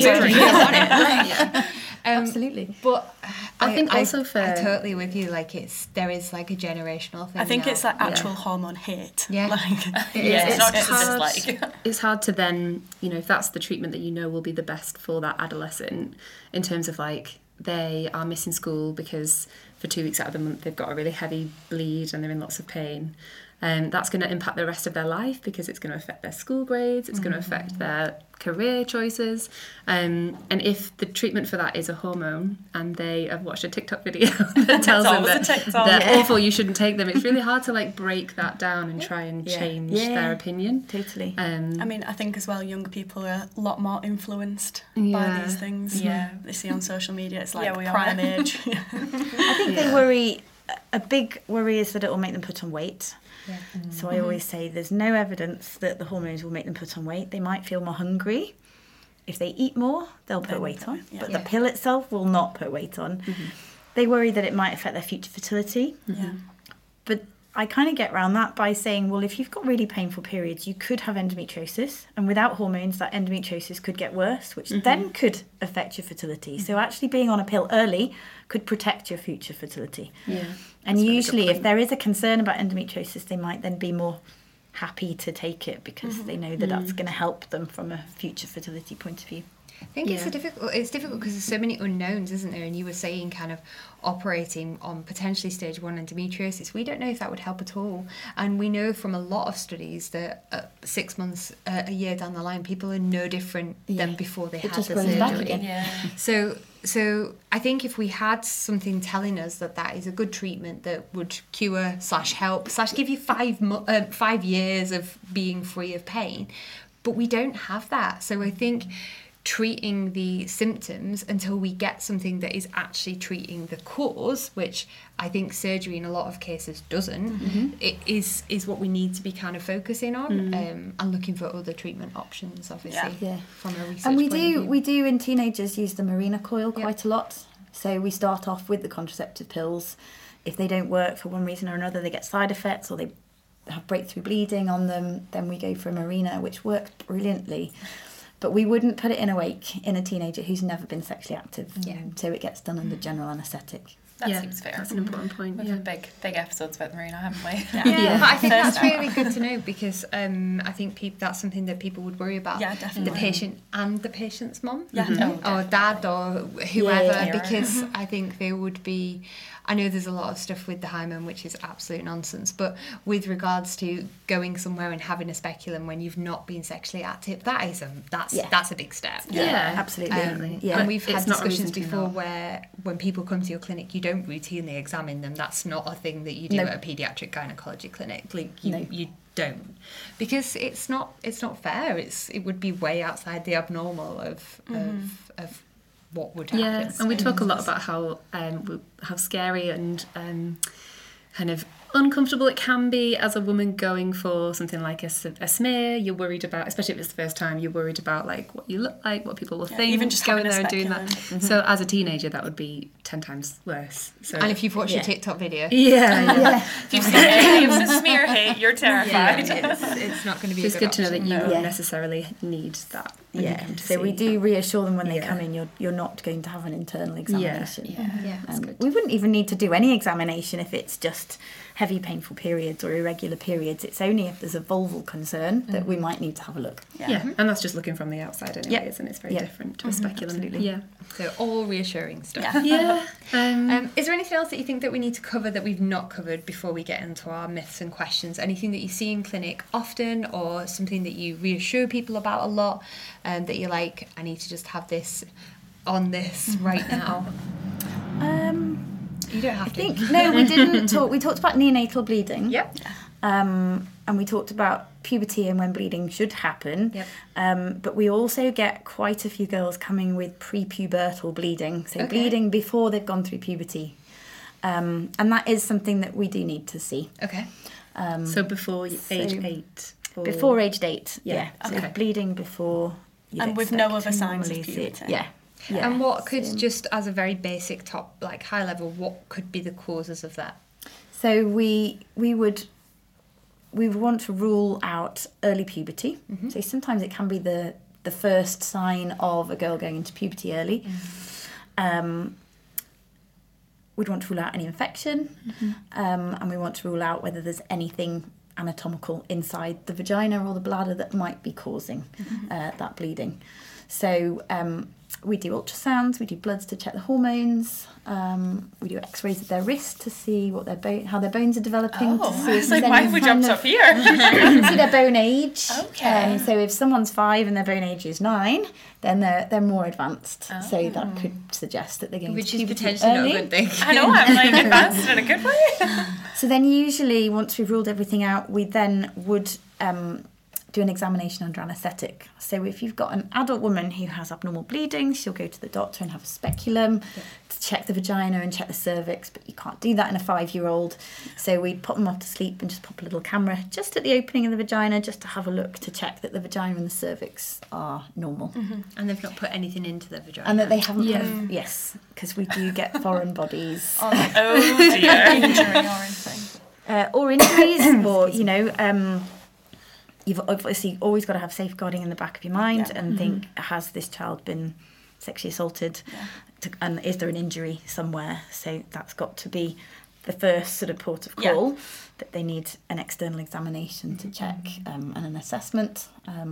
Absolutely. But I think also I totally with you. Like there is like a generational thing. I think now. it's like actual hormone hate. It's not just hard, like it's hard to then, you know, if that's the treatment that you know will be the best for that adolescent, in terms of like they are missing school because for 2 weeks out of the month they've got a really heavy bleed and they're in lots of pain. That's going to impact the rest of their life because it's going to affect their school grades, it's going to affect their career choices. And if the treatment for that is a hormone and they have watched a TikTok video that tells them that they're awful, you shouldn't take them, it's really hard to like break that down and try and change their opinion. Totally. I mean, I think as well, younger people are a lot more influenced by these things. They see on social media, it's like prime age. I think they worry, a big worry is that it will make them put on weight. So I always say there's no evidence that the hormones will make them put on weight. They might feel more hungry. If they eat more, they'll put weight on. But the pill itself will not put weight on. They worry that it might affect their future fertility. But I kind of get around that by saying, well, if you've got really painful periods, you could have endometriosis. And without hormones, that endometriosis could get worse, which then could affect your fertility. So actually being on a pill early could protect your future fertility. And usually if there is a concern about endometriosis, they might then be more happy to take it because they know that that's going to help them from a future fertility point of view. I think it's difficult because there's so many unknowns, isn't there? And you were saying kind of operating on potentially stage 1 endometriosis. We don't know if that would help at all. And we know from a lot of studies that 6 months, a year down the line, people are no different than before they had the surgery. So I think if we had something telling us that is a good treatment that would cure / help / give you 5 years of being free of pain, but we don't have that. So I think treating the symptoms until we get something that is actually treating the cause, which I think surgery in a lot of cases doesn't, it is what we need to be kind of focusing on, and looking for other treatment options, obviously, from a research and point of view. we do in teenagers use the Mirena coil quite a lot. So we start off with the contraceptive pills. If they don't work for one reason or another, they get side effects or they have breakthrough bleeding on them, then we go for a Mirena, which works brilliantly. But we wouldn't put it in a teenager who's never been sexually active. So it gets done under general anaesthetic. That seems fair. That's an important point. We've Yeah. had big episodes about the marina, haven't we? Yeah, but I think that's Thursday. really good to know because I think that's something that people would worry about. Yeah, definitely. The patient and the patient's mum. Yeah. Oh, Or dad or whoever, Yeah. because I think there would be. I know there's a lot of stuff with the hymen which is absolute nonsense, but with regards to going somewhere and having a speculum when you've not been sexually active, that's a big step. Yeah, absolutely. Yeah. And we've But had it's not a discussions reason to before not. where when people come to your clinic, you don't routinely examine them. That's not a thing that you do No. at a paediatric gynecology clinic. Like No. you don't, because it's not fair. It would be way outside the abnormal of what would happen. Yeah, and we talk a lot about how scary and kind of uncomfortable it can be as a woman going for something like a smear. You're worried about, especially if it's the first time, you're worried about like what you look like, what people will think. even just going having a there and doing that. speculum. So as a teenager, that would be 10 times worse. So And if you've watched a TikTok video, yeah. If you've seen any of the smear hate, you're terrified. it's not going to be. So it's a good to know that option. you No. won't necessarily need that. when you Yeah, come to so we see. do reassure them when they Yeah. come in, you're not going to have an internal examination. Yeah, that's good. We wouldn't even need to do any examination if it's just heavy painful periods or irregular periods. It's only if there's a vulval concern that we might need to have a look. Yeah, and that's just looking from the outside anyway, Yeah. isn't it? It's very Yeah. different to a speculum. absolutely. Yeah. So all reassuring stuff. Yeah. Yeah. Is there anything else that you think that we need to cover that we've not covered before we get into our myths and questions? Anything that you see in clinic often, or something that you reassure people about a lot, that you're like, I need to just have this on this right now? You don't have I to. think, no, we didn't talk. We talked about neonatal bleeding. Yep. And we talked about puberty and when bleeding should happen. Yep. But we also get quite a few girls coming with prepubertal bleeding, so Okay. bleeding before they've gone through puberty. And that is something that we do need to see. Okay. So before age 8? Or... Before aged 8, yeah. Okay. So bleeding before you'd And with no expect other to signs of normally see it. puberty. Yeah. Yeah. And what could, just as a very basic top, like high level, what could be the causes of that? So we would want to rule out early puberty. So sometimes it can be the first sign of a girl going into puberty early. We'd want to rule out any infection, and we want to rule out whether there's anything anatomical inside the vagina or the bladder that might be causing that bleeding. So we do ultrasounds, we do bloods to check the hormones, we do x-rays of their wrists to see what how their bones are developing. to see if it's like, there's why any have we kind jumped of- up here? see their bone age. Okay. So if someone's 5 and their bone age is 9, then they're more advanced. So that could suggest that they're going Which to is puberty potentially early. not a good thing. I know, I'm like advanced in a good way. So then usually once we've ruled everything out, we then would do an examination under anaesthetic. So if you've got an adult woman who has abnormal bleeding, she'll go to the doctor and have a speculum to check the vagina and check the cervix, but you can't do that in a 5-year-old. So we'd put them off to sleep and just pop a little camera just at the opening of the vagina just to have a look to check that the vagina and the cervix are normal. And they've not put anything into their vagina. And that they haven't yes, because we do get foreign bodies. Oh dear. Injury or anything. Or injuries, or, you know, you've obviously always got to have safeguarding in the back of your mind and think, has this child been sexually assaulted? And is there an injury somewhere? So that's got to be the first sort of port of call, that they need an external examination to check and an assessment.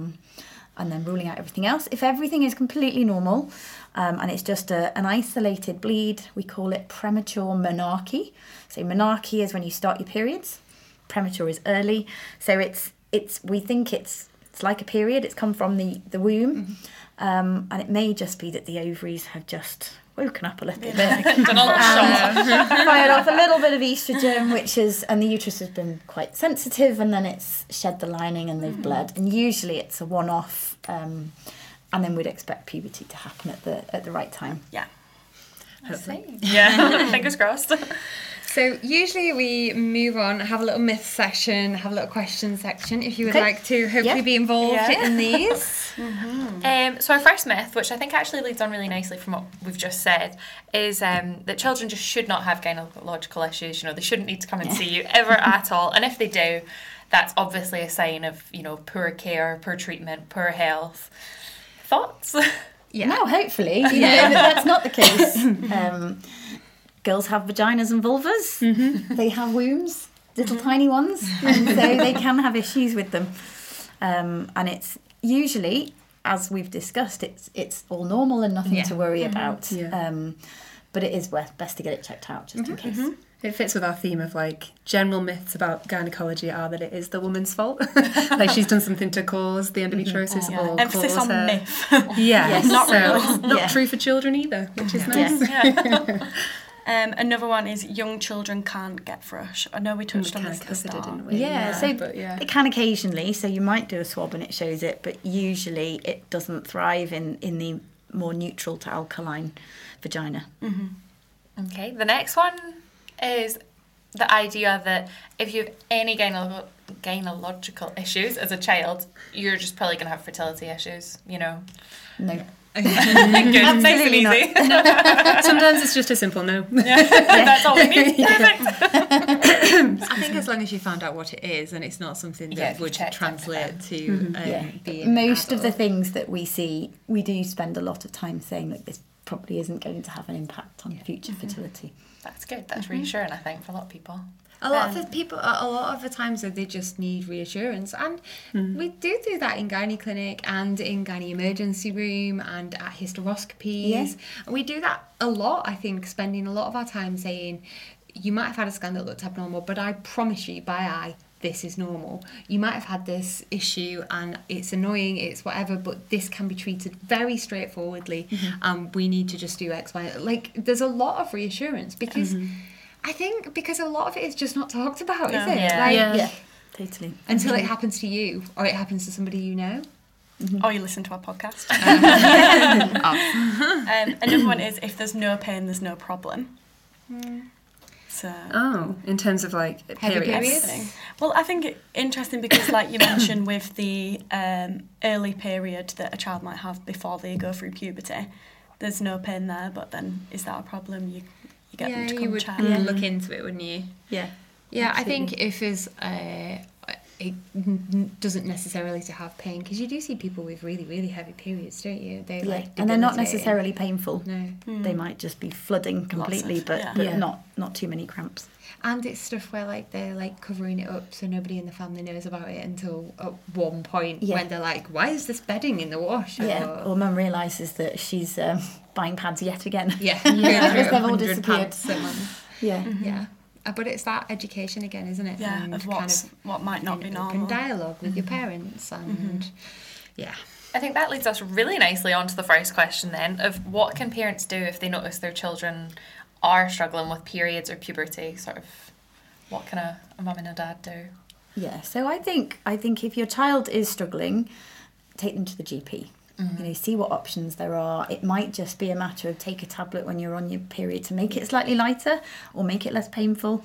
And then ruling out everything else. If everything is completely normal and it's just an isolated bleed, we call it premature menarche. So menarche is when you start your periods. Premature is early. So we think it's like a period. It's come from the womb. And it may just be that the ovaries have just woken up a little bit. Done a little shot. Fired off a little bit of estrogen, and the uterus has been quite sensitive, and then it's shed the lining and they've bled. And usually it's a one-off, and then we'd expect puberty to happen at the right time. Yeah. Yeah, fingers crossed. So usually we move on, have a little myth section, have a little question section. If you would Okay. like to hopefully Yeah. be involved Yeah. in these. So our first myth, which I think actually leads on really nicely from what we've just said, is that children just should not have gynecological issues. You know, they shouldn't need to come and see you ever at all. And if they do, that's obviously a sign of, you know, poor care, poor treatment, poor health. Thoughts? Yeah. No, hopefully. You know, but that's not the case. girls have vaginas and vulvas. They have wombs, little tiny ones, and so they can have issues with them. And it's usually, as we've discussed, it's all normal and nothing to worry about. Yeah. But it is best to get it checked out just in case. It fits with our theme of like general myths about gynecology are that it is the woman's fault. Like she's done something to cause the endometriosis or Emphasis cause on her... myth. Yeah, Not so real. not true for children either, which is nice. Another one is young children can't get thrush. I know we touched on this at the start. Didn't we? So but yeah. it can occasionally, so you might do a swab and it shows it, but usually it doesn't thrive in the more neutral to alkaline vagina. Okay, the next one is the idea that if you have any gynecological issues as a child, you're just probably going to have fertility issues, you know. No. Good, nice and Absolutely easy. Sometimes it's just a simple no. That's all we need. Perfect. I think as long as you found out what it is and it's not something that Yeah, would check translate to being Most of the adult. things that we see, we do spend a lot of time saying that this probably isn't going to have an impact on future fertility. That's good. That's reassuring, I think, for a lot of people. A lot of the times that they just need reassurance, and we do that in gynae clinic and in gynae emergency room and at hysteroscopies. Yeah. We do that a lot, I think, spending a lot of our time saying, you might have had a scan that looked abnormal, but I promise you, by eye, this is normal. You might have had this issue and it's annoying, it's whatever, but this can be treated very straightforwardly. We need to just do X, Y. Like, there's a lot of reassurance because I think because a lot of it is just not talked about, is it? Yeah. Like, Yeah, totally. until it happens to you or it happens to somebody you know. Or you listen to our podcast. Another one is if there's no pain, there's no problem. So Oh, in terms of like Heavy periods. periods? well, I think it interesting because, like you mentioned, with the early period that a child might have before they go through puberty, there's no pain there. But then, is that a problem? You get them to you come would check. look into it, wouldn't you? Yeah. Yeah, I think if there's it doesn't necessarily to have pain because you do see people with really, really heavy periods, don't you? They And they're not debilitating. necessarily painful. No. They might just be flooding completely, of- but yeah. not too many cramps. And it's stuff where like they're like covering it up so nobody in the family knows about it until at one point when they're like, why is this bedding in the wash? Or mum realises that she's buying pads yet again. Yeah. Because they've all 100 disappeared. pads a month. Yeah. Yeah. But it's that education again, isn't it? Yeah, And of kind what might not be open normal. dialogue with your parents and yeah. I think that leads us really nicely on to the first question then of what can parents do if they notice their children are struggling with periods or puberty, sort of what can a mum and a dad do? Yeah, so I think if your child is struggling, take them to the GP. You know, see what options there are. It might just be a matter of take a tablet when you're on your period to make it slightly lighter or make it less painful.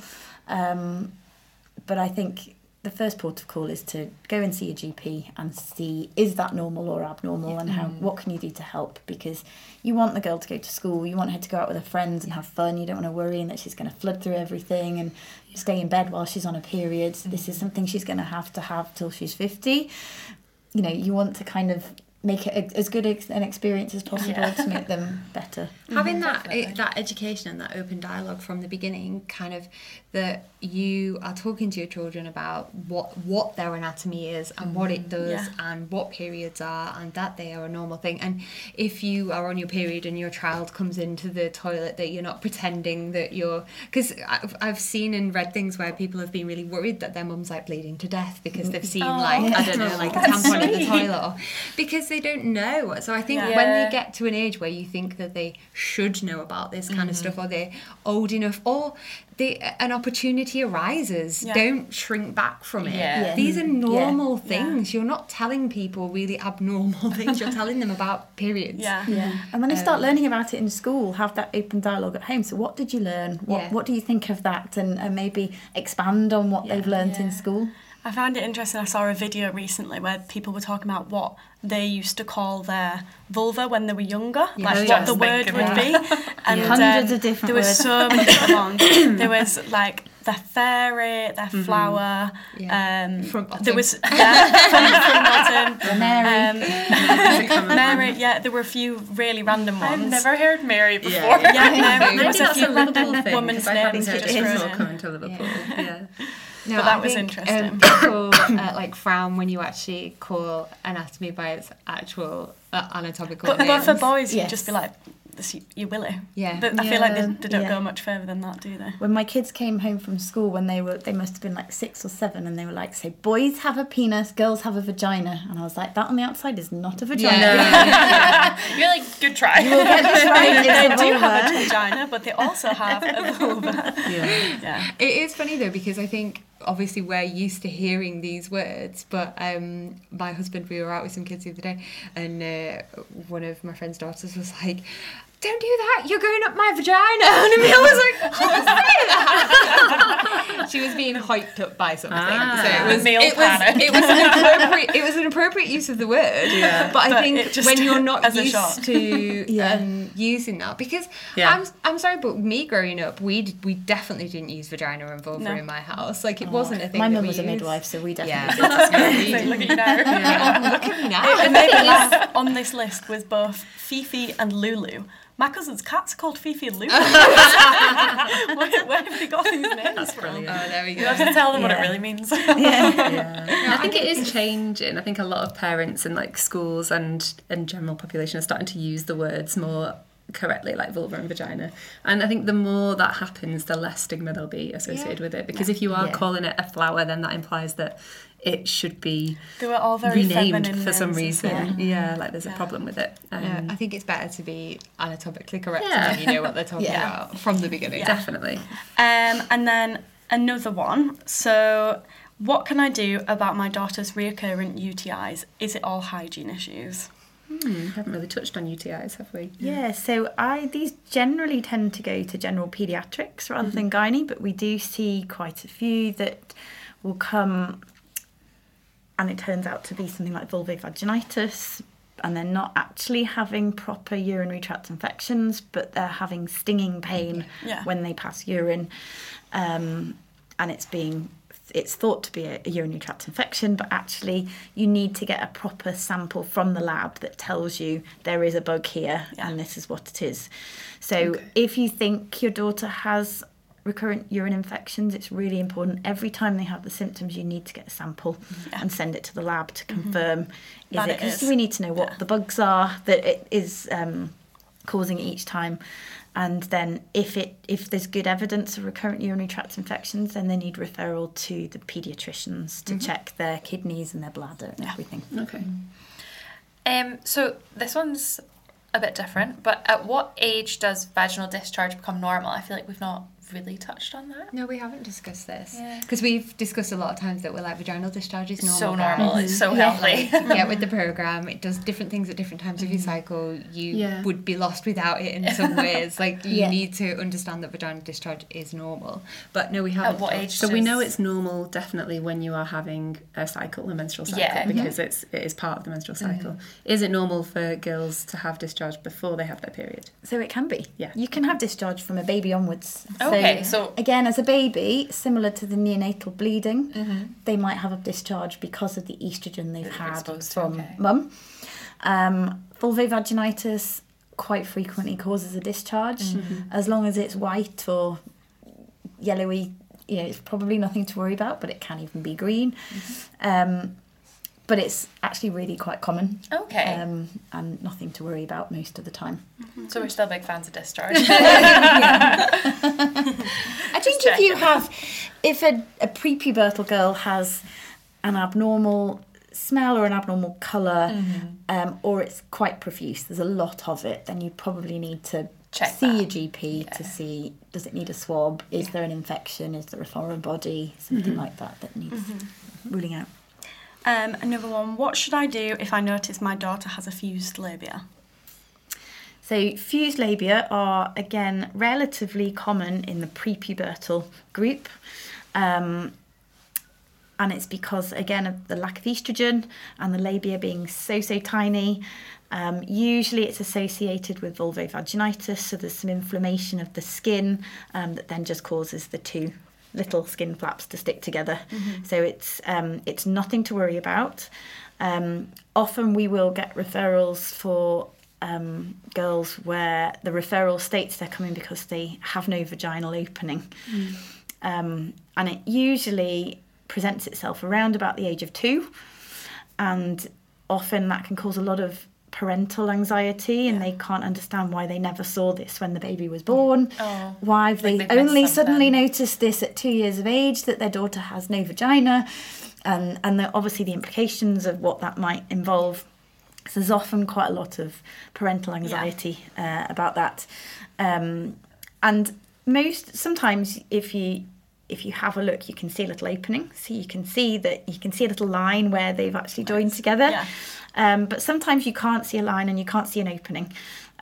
But I think the first port of call is to go and see your GP and see is that normal or abnormal and what can you do to help, because you want the girl to go to school, you want her to go out with her friends and have fun, you don't want to worry that she's going to flood through everything and stay in bed while she's on her period. This is something she's going to have till she's 50. You know, you want to kind of make it as good an experience as possible to make them better. Having that education and that open dialogue from the beginning, kind of that you are talking to your children about what their anatomy is and what it does and what periods are and that they are a normal thing. And if you are on your period and your child comes into the toilet, that you're not pretending that you're... Because I've seen and read things where people have been really worried that their mum's like bleeding to death because they've seen like a tampon in the toilet, or because they don't know. So I think when they get to an age where you think that they should know about this kind of stuff, or they're old enough, or an opportunity arises, don't shrink back from it. Yeah. These are normal things. You're not telling people really abnormal things. You're telling them about periods. And when they start learning about it in school, have that open dialogue at home. So what did you learn? What do you think of that? And maybe expand on what they've learned in school. I found it interesting. I saw a video recently where people were talking about what they used to call their vulva when they were younger, like what the word would be. And Hundreds of different there was words. so many different ones. There was like their fairy, their flower. From bottom. There was from bottom. Mary. Mary. Yeah, there were a few really random ones. I've never heard Mary before. Yeah, no, there was Maybe a that's few a Liverpool random thing, women's because I haven't names heard just it thrown before in. coming to Liverpool. Yeah. No, But that I was think, interesting. People like frown when you actually call anatomy by its actual anatomical But names. for boys, you'd Yes. just be like, you Willy. Yeah. I feel like they don't Yeah. go much further than that, do they? When my kids came home from school, when they must have been like 6 or 7, and they were like, so boys have a penis, girls have a vagina. And I was like, that on the outside is not a vagina. You're like, good try. You'll get this right, They it's a do have vulva. a vagina, but they also have a vulva. Yeah. It is funny though, because I think obviously we're used to hearing these words, but my husband, we were out with some kids the other day, and one of my friend's daughters was like, don't do that, you're going up my vagina. And Emil was like, don't say that. She was being hyped up by something. So it was an appropriate use of the word. Yeah. But I But think it just- when you're not as a shock. used to using that, because Yeah. I'm sorry, but me growing up, we definitely didn't use vagina and vulva No. in my house. Like it wasn't a thing. My that mum we was a used. midwife, so we Yeah. definitely did. So look at you now. Look at me now. It made me laugh on this list with both Fifi and Lulu. My cousin's cats are called Fifi and Lulu. where have they got these names from? Oh, there we You go. have to tell them what it Yeah. really means. Yeah. I think it is changing. I think a lot of parents in like schools and general population are starting to use the words more correctly, like vulva and vagina. And I think the more that happens, the less stigma there'll be associated with it. Because if you are calling it a flower, then that implies that it should be They were all very renamed feminine for some names as reason. well. Yeah, like there's a problem with it. Yeah, I think it's better to be anatomically correct Yeah. and then you know what they're talking about from the beginning. Definitely. And then another one. So, what can I do about my daughter's recurrent UTIs? Is it all hygiene issues? We haven't really touched on UTIs, have we? Yeah, so these generally tend to go to general paediatrics rather than gynae, but we do see quite a few that will come and it turns out to be something like vulvovaginitis, and they're not actually having proper urinary tract infections, but they're having stinging pain when they pass urine, and it's thought to be a urinary tract infection, but actually you need to get a proper sample from the lab that tells you there is a bug here and this is what it is. So if you think your daughter has recurrent urine infections, it's really important. Every time they have the symptoms, you need to get a sample and send it to the lab to confirm is it, because we need to know what the bugs are that it is causing it each time. And then if there's good evidence of recurrent urinary tract infections, then they need referral to the paediatricians to check their kidneys and their bladder and everything. Okay. So this one's a bit different, but at what age does vaginal discharge become normal? I feel like we've not really touched on that. No, we haven't discussed this. Yeah. Because we've discussed a lot of times that we're like, vaginal discharge is normal. So guys. normal, it's so healthy. Get with the programme. It does different things at different times of your cycle. You would be lost without it in some ways. Like, you need to understand that vaginal discharge is normal. But no, we haven't. At what age? So we know it's normal definitely when you are having a cycle, a menstrual cycle, because it is part of the menstrual cycle. Is it normal for girls to have discharge before they have their period? So it can be. Yeah. You can have discharge from a baby onwards. Okay, so again, as a baby, similar to the neonatal bleeding, they might have a discharge because of the estrogen they've had exposed to, from mum. Vulvovaginitis quite frequently causes a discharge. As long as it's white or yellowy, it's probably nothing to worry about, but it can even be green. But it's actually really quite common. Okay. And nothing to worry about most of the time. So we're still big fans of discharge. I think if a prepubertal girl has an abnormal smell or an abnormal colour, or it's quite profuse, there's a lot of it, then you probably need to see your GP to see, does it need a swab? Is there an infection? Is there a foreign body? Something like that needs ruling out. Another one, what should I do if I notice my daughter has a fused labia? So fused labia are, again, relatively common in the prepubertal group. And it's because, again, of the lack of estrogen and the labia being so tiny. Usually it's associated with vulvovaginitis, so there's some inflammation of the skin that then just causes the two little skin flaps to stick together. So it's nothing to worry about. Often we will get referrals for girls where the referral states they're coming because they have no vaginal opening. And it usually presents itself around about the age of 2, and often that can cause a lot of parental anxiety, and they can't understand why they never saw this when the baby was born. Why have they only suddenly noticed this at 2 years of age, that their daughter has no vagina, and obviously the implications of what that might involve. So there's often quite a lot of parental anxiety about that, and sometimes if you have a look, you can see a little opening, so you can see a little line where they've actually joined together. But sometimes you can't see a line and you can't see an opening.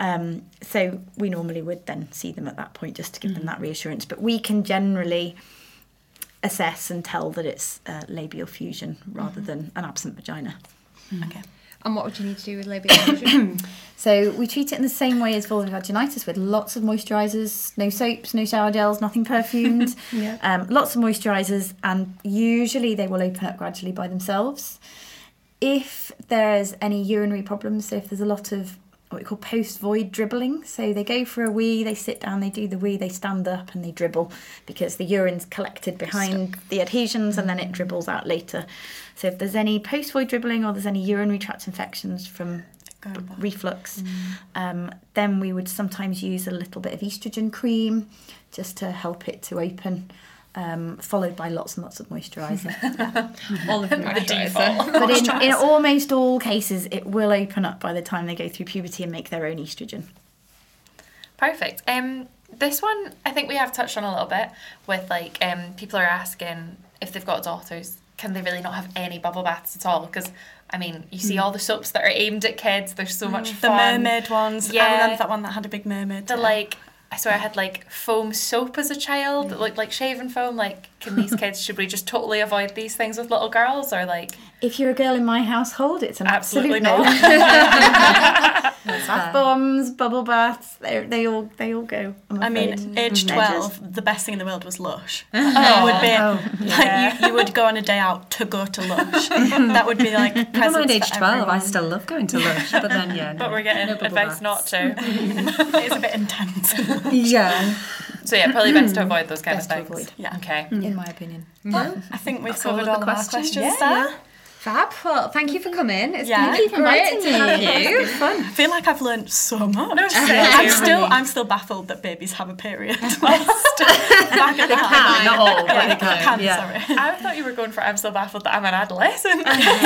So we normally would then see them at that point just to give them that reassurance. But we can generally assess and tell that it's labial fusion rather than an absent vagina. Okay. And what would you need to do with labial fusion? So we treat it in the same way as vulvar vaginitis, with lots of moisturisers, no soaps, no shower gels, nothing perfumed, lots of moisturisers, and usually they will open up gradually by themselves. If there's any urinary problems, so if there's a lot of what we call post-void dribbling, so they go for a wee, they sit down, they do the wee, they stand up and they dribble because the urine's collected behind the adhesions and then it dribbles out later. So if there's any post-void dribbling or there's any urinary tract infections from reflux, then we would sometimes use a little bit of oestrogen cream just to help it to open. Followed by lots and lots of moisturiser. All of them The default. But in almost all cases, it will open up by the time they go through puberty and make their own oestrogen. Perfect. This one I think we have touched on a little bit with like people are asking if they've got daughters, can they really not have any bubble baths at all? Because I mean, you see all the soaps that are aimed at kids. There's so much The fun. mermaid ones. Yeah. I remember that one that had a big mermaid. The like, I swear I had like foam soap as a child that looked like shaving foam. Like, can these kids, should we just totally avoid these things with little girls, or like? If you're a girl in my household, it's an Absolutely absolute no. not. Bath bombs, bubble baths, they all go. I mean, age They're 12, the best thing in the world was Lush. It would be like you would go on a day out to go to Lush. That would be like Never presents mind age for 12, I everyone. still love going to Lush, but then no, But we're getting no bubble advice baths. not to. It's a bit intense. Yeah, So yeah, probably best to avoid those kind Best of to things. avoid. Yeah. Okay. in my opinion. I think we've That's all covered of all the of our questions. questions, Sarah. Fab. Well, thank you for coming. It's Yeah. been great to have you. I feel like I've learned so much. No, I'm still baffled that babies have a period. Back at the time. Not all, but they I can. can, Yeah. sorry. I thought you were going for I'm still baffled that I'm an adolescent.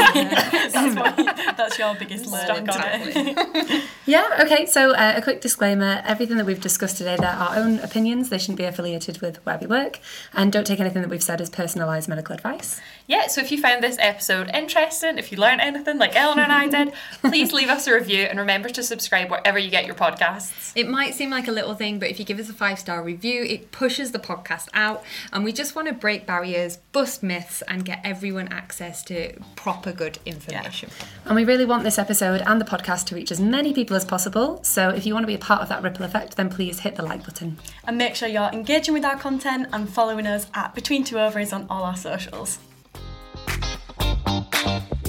That's your biggest learning Stuck on today. Yeah, okay, so a quick disclaimer, everything that we've discussed today, they're our own opinions, they shouldn't be affiliated with where we work, and don't take anything that we've said as personalised medical advice. Yeah, so if you found this episode interesting, if you learned anything like Eleanor and I did, please leave us a review and remember to subscribe wherever you get your podcasts. It might seem like a little thing, but if you give us a 5-star review, it pushes the podcast out, and we just want to break barriers, bust myths, and get everyone access to proper good information. And we really want this episode and the podcast to reach as many people as possible, so if you want to be a part of that ripple effect, then please hit the like button. And make sure you're engaging with our content and following us at Between Two Ovaries on all our socials.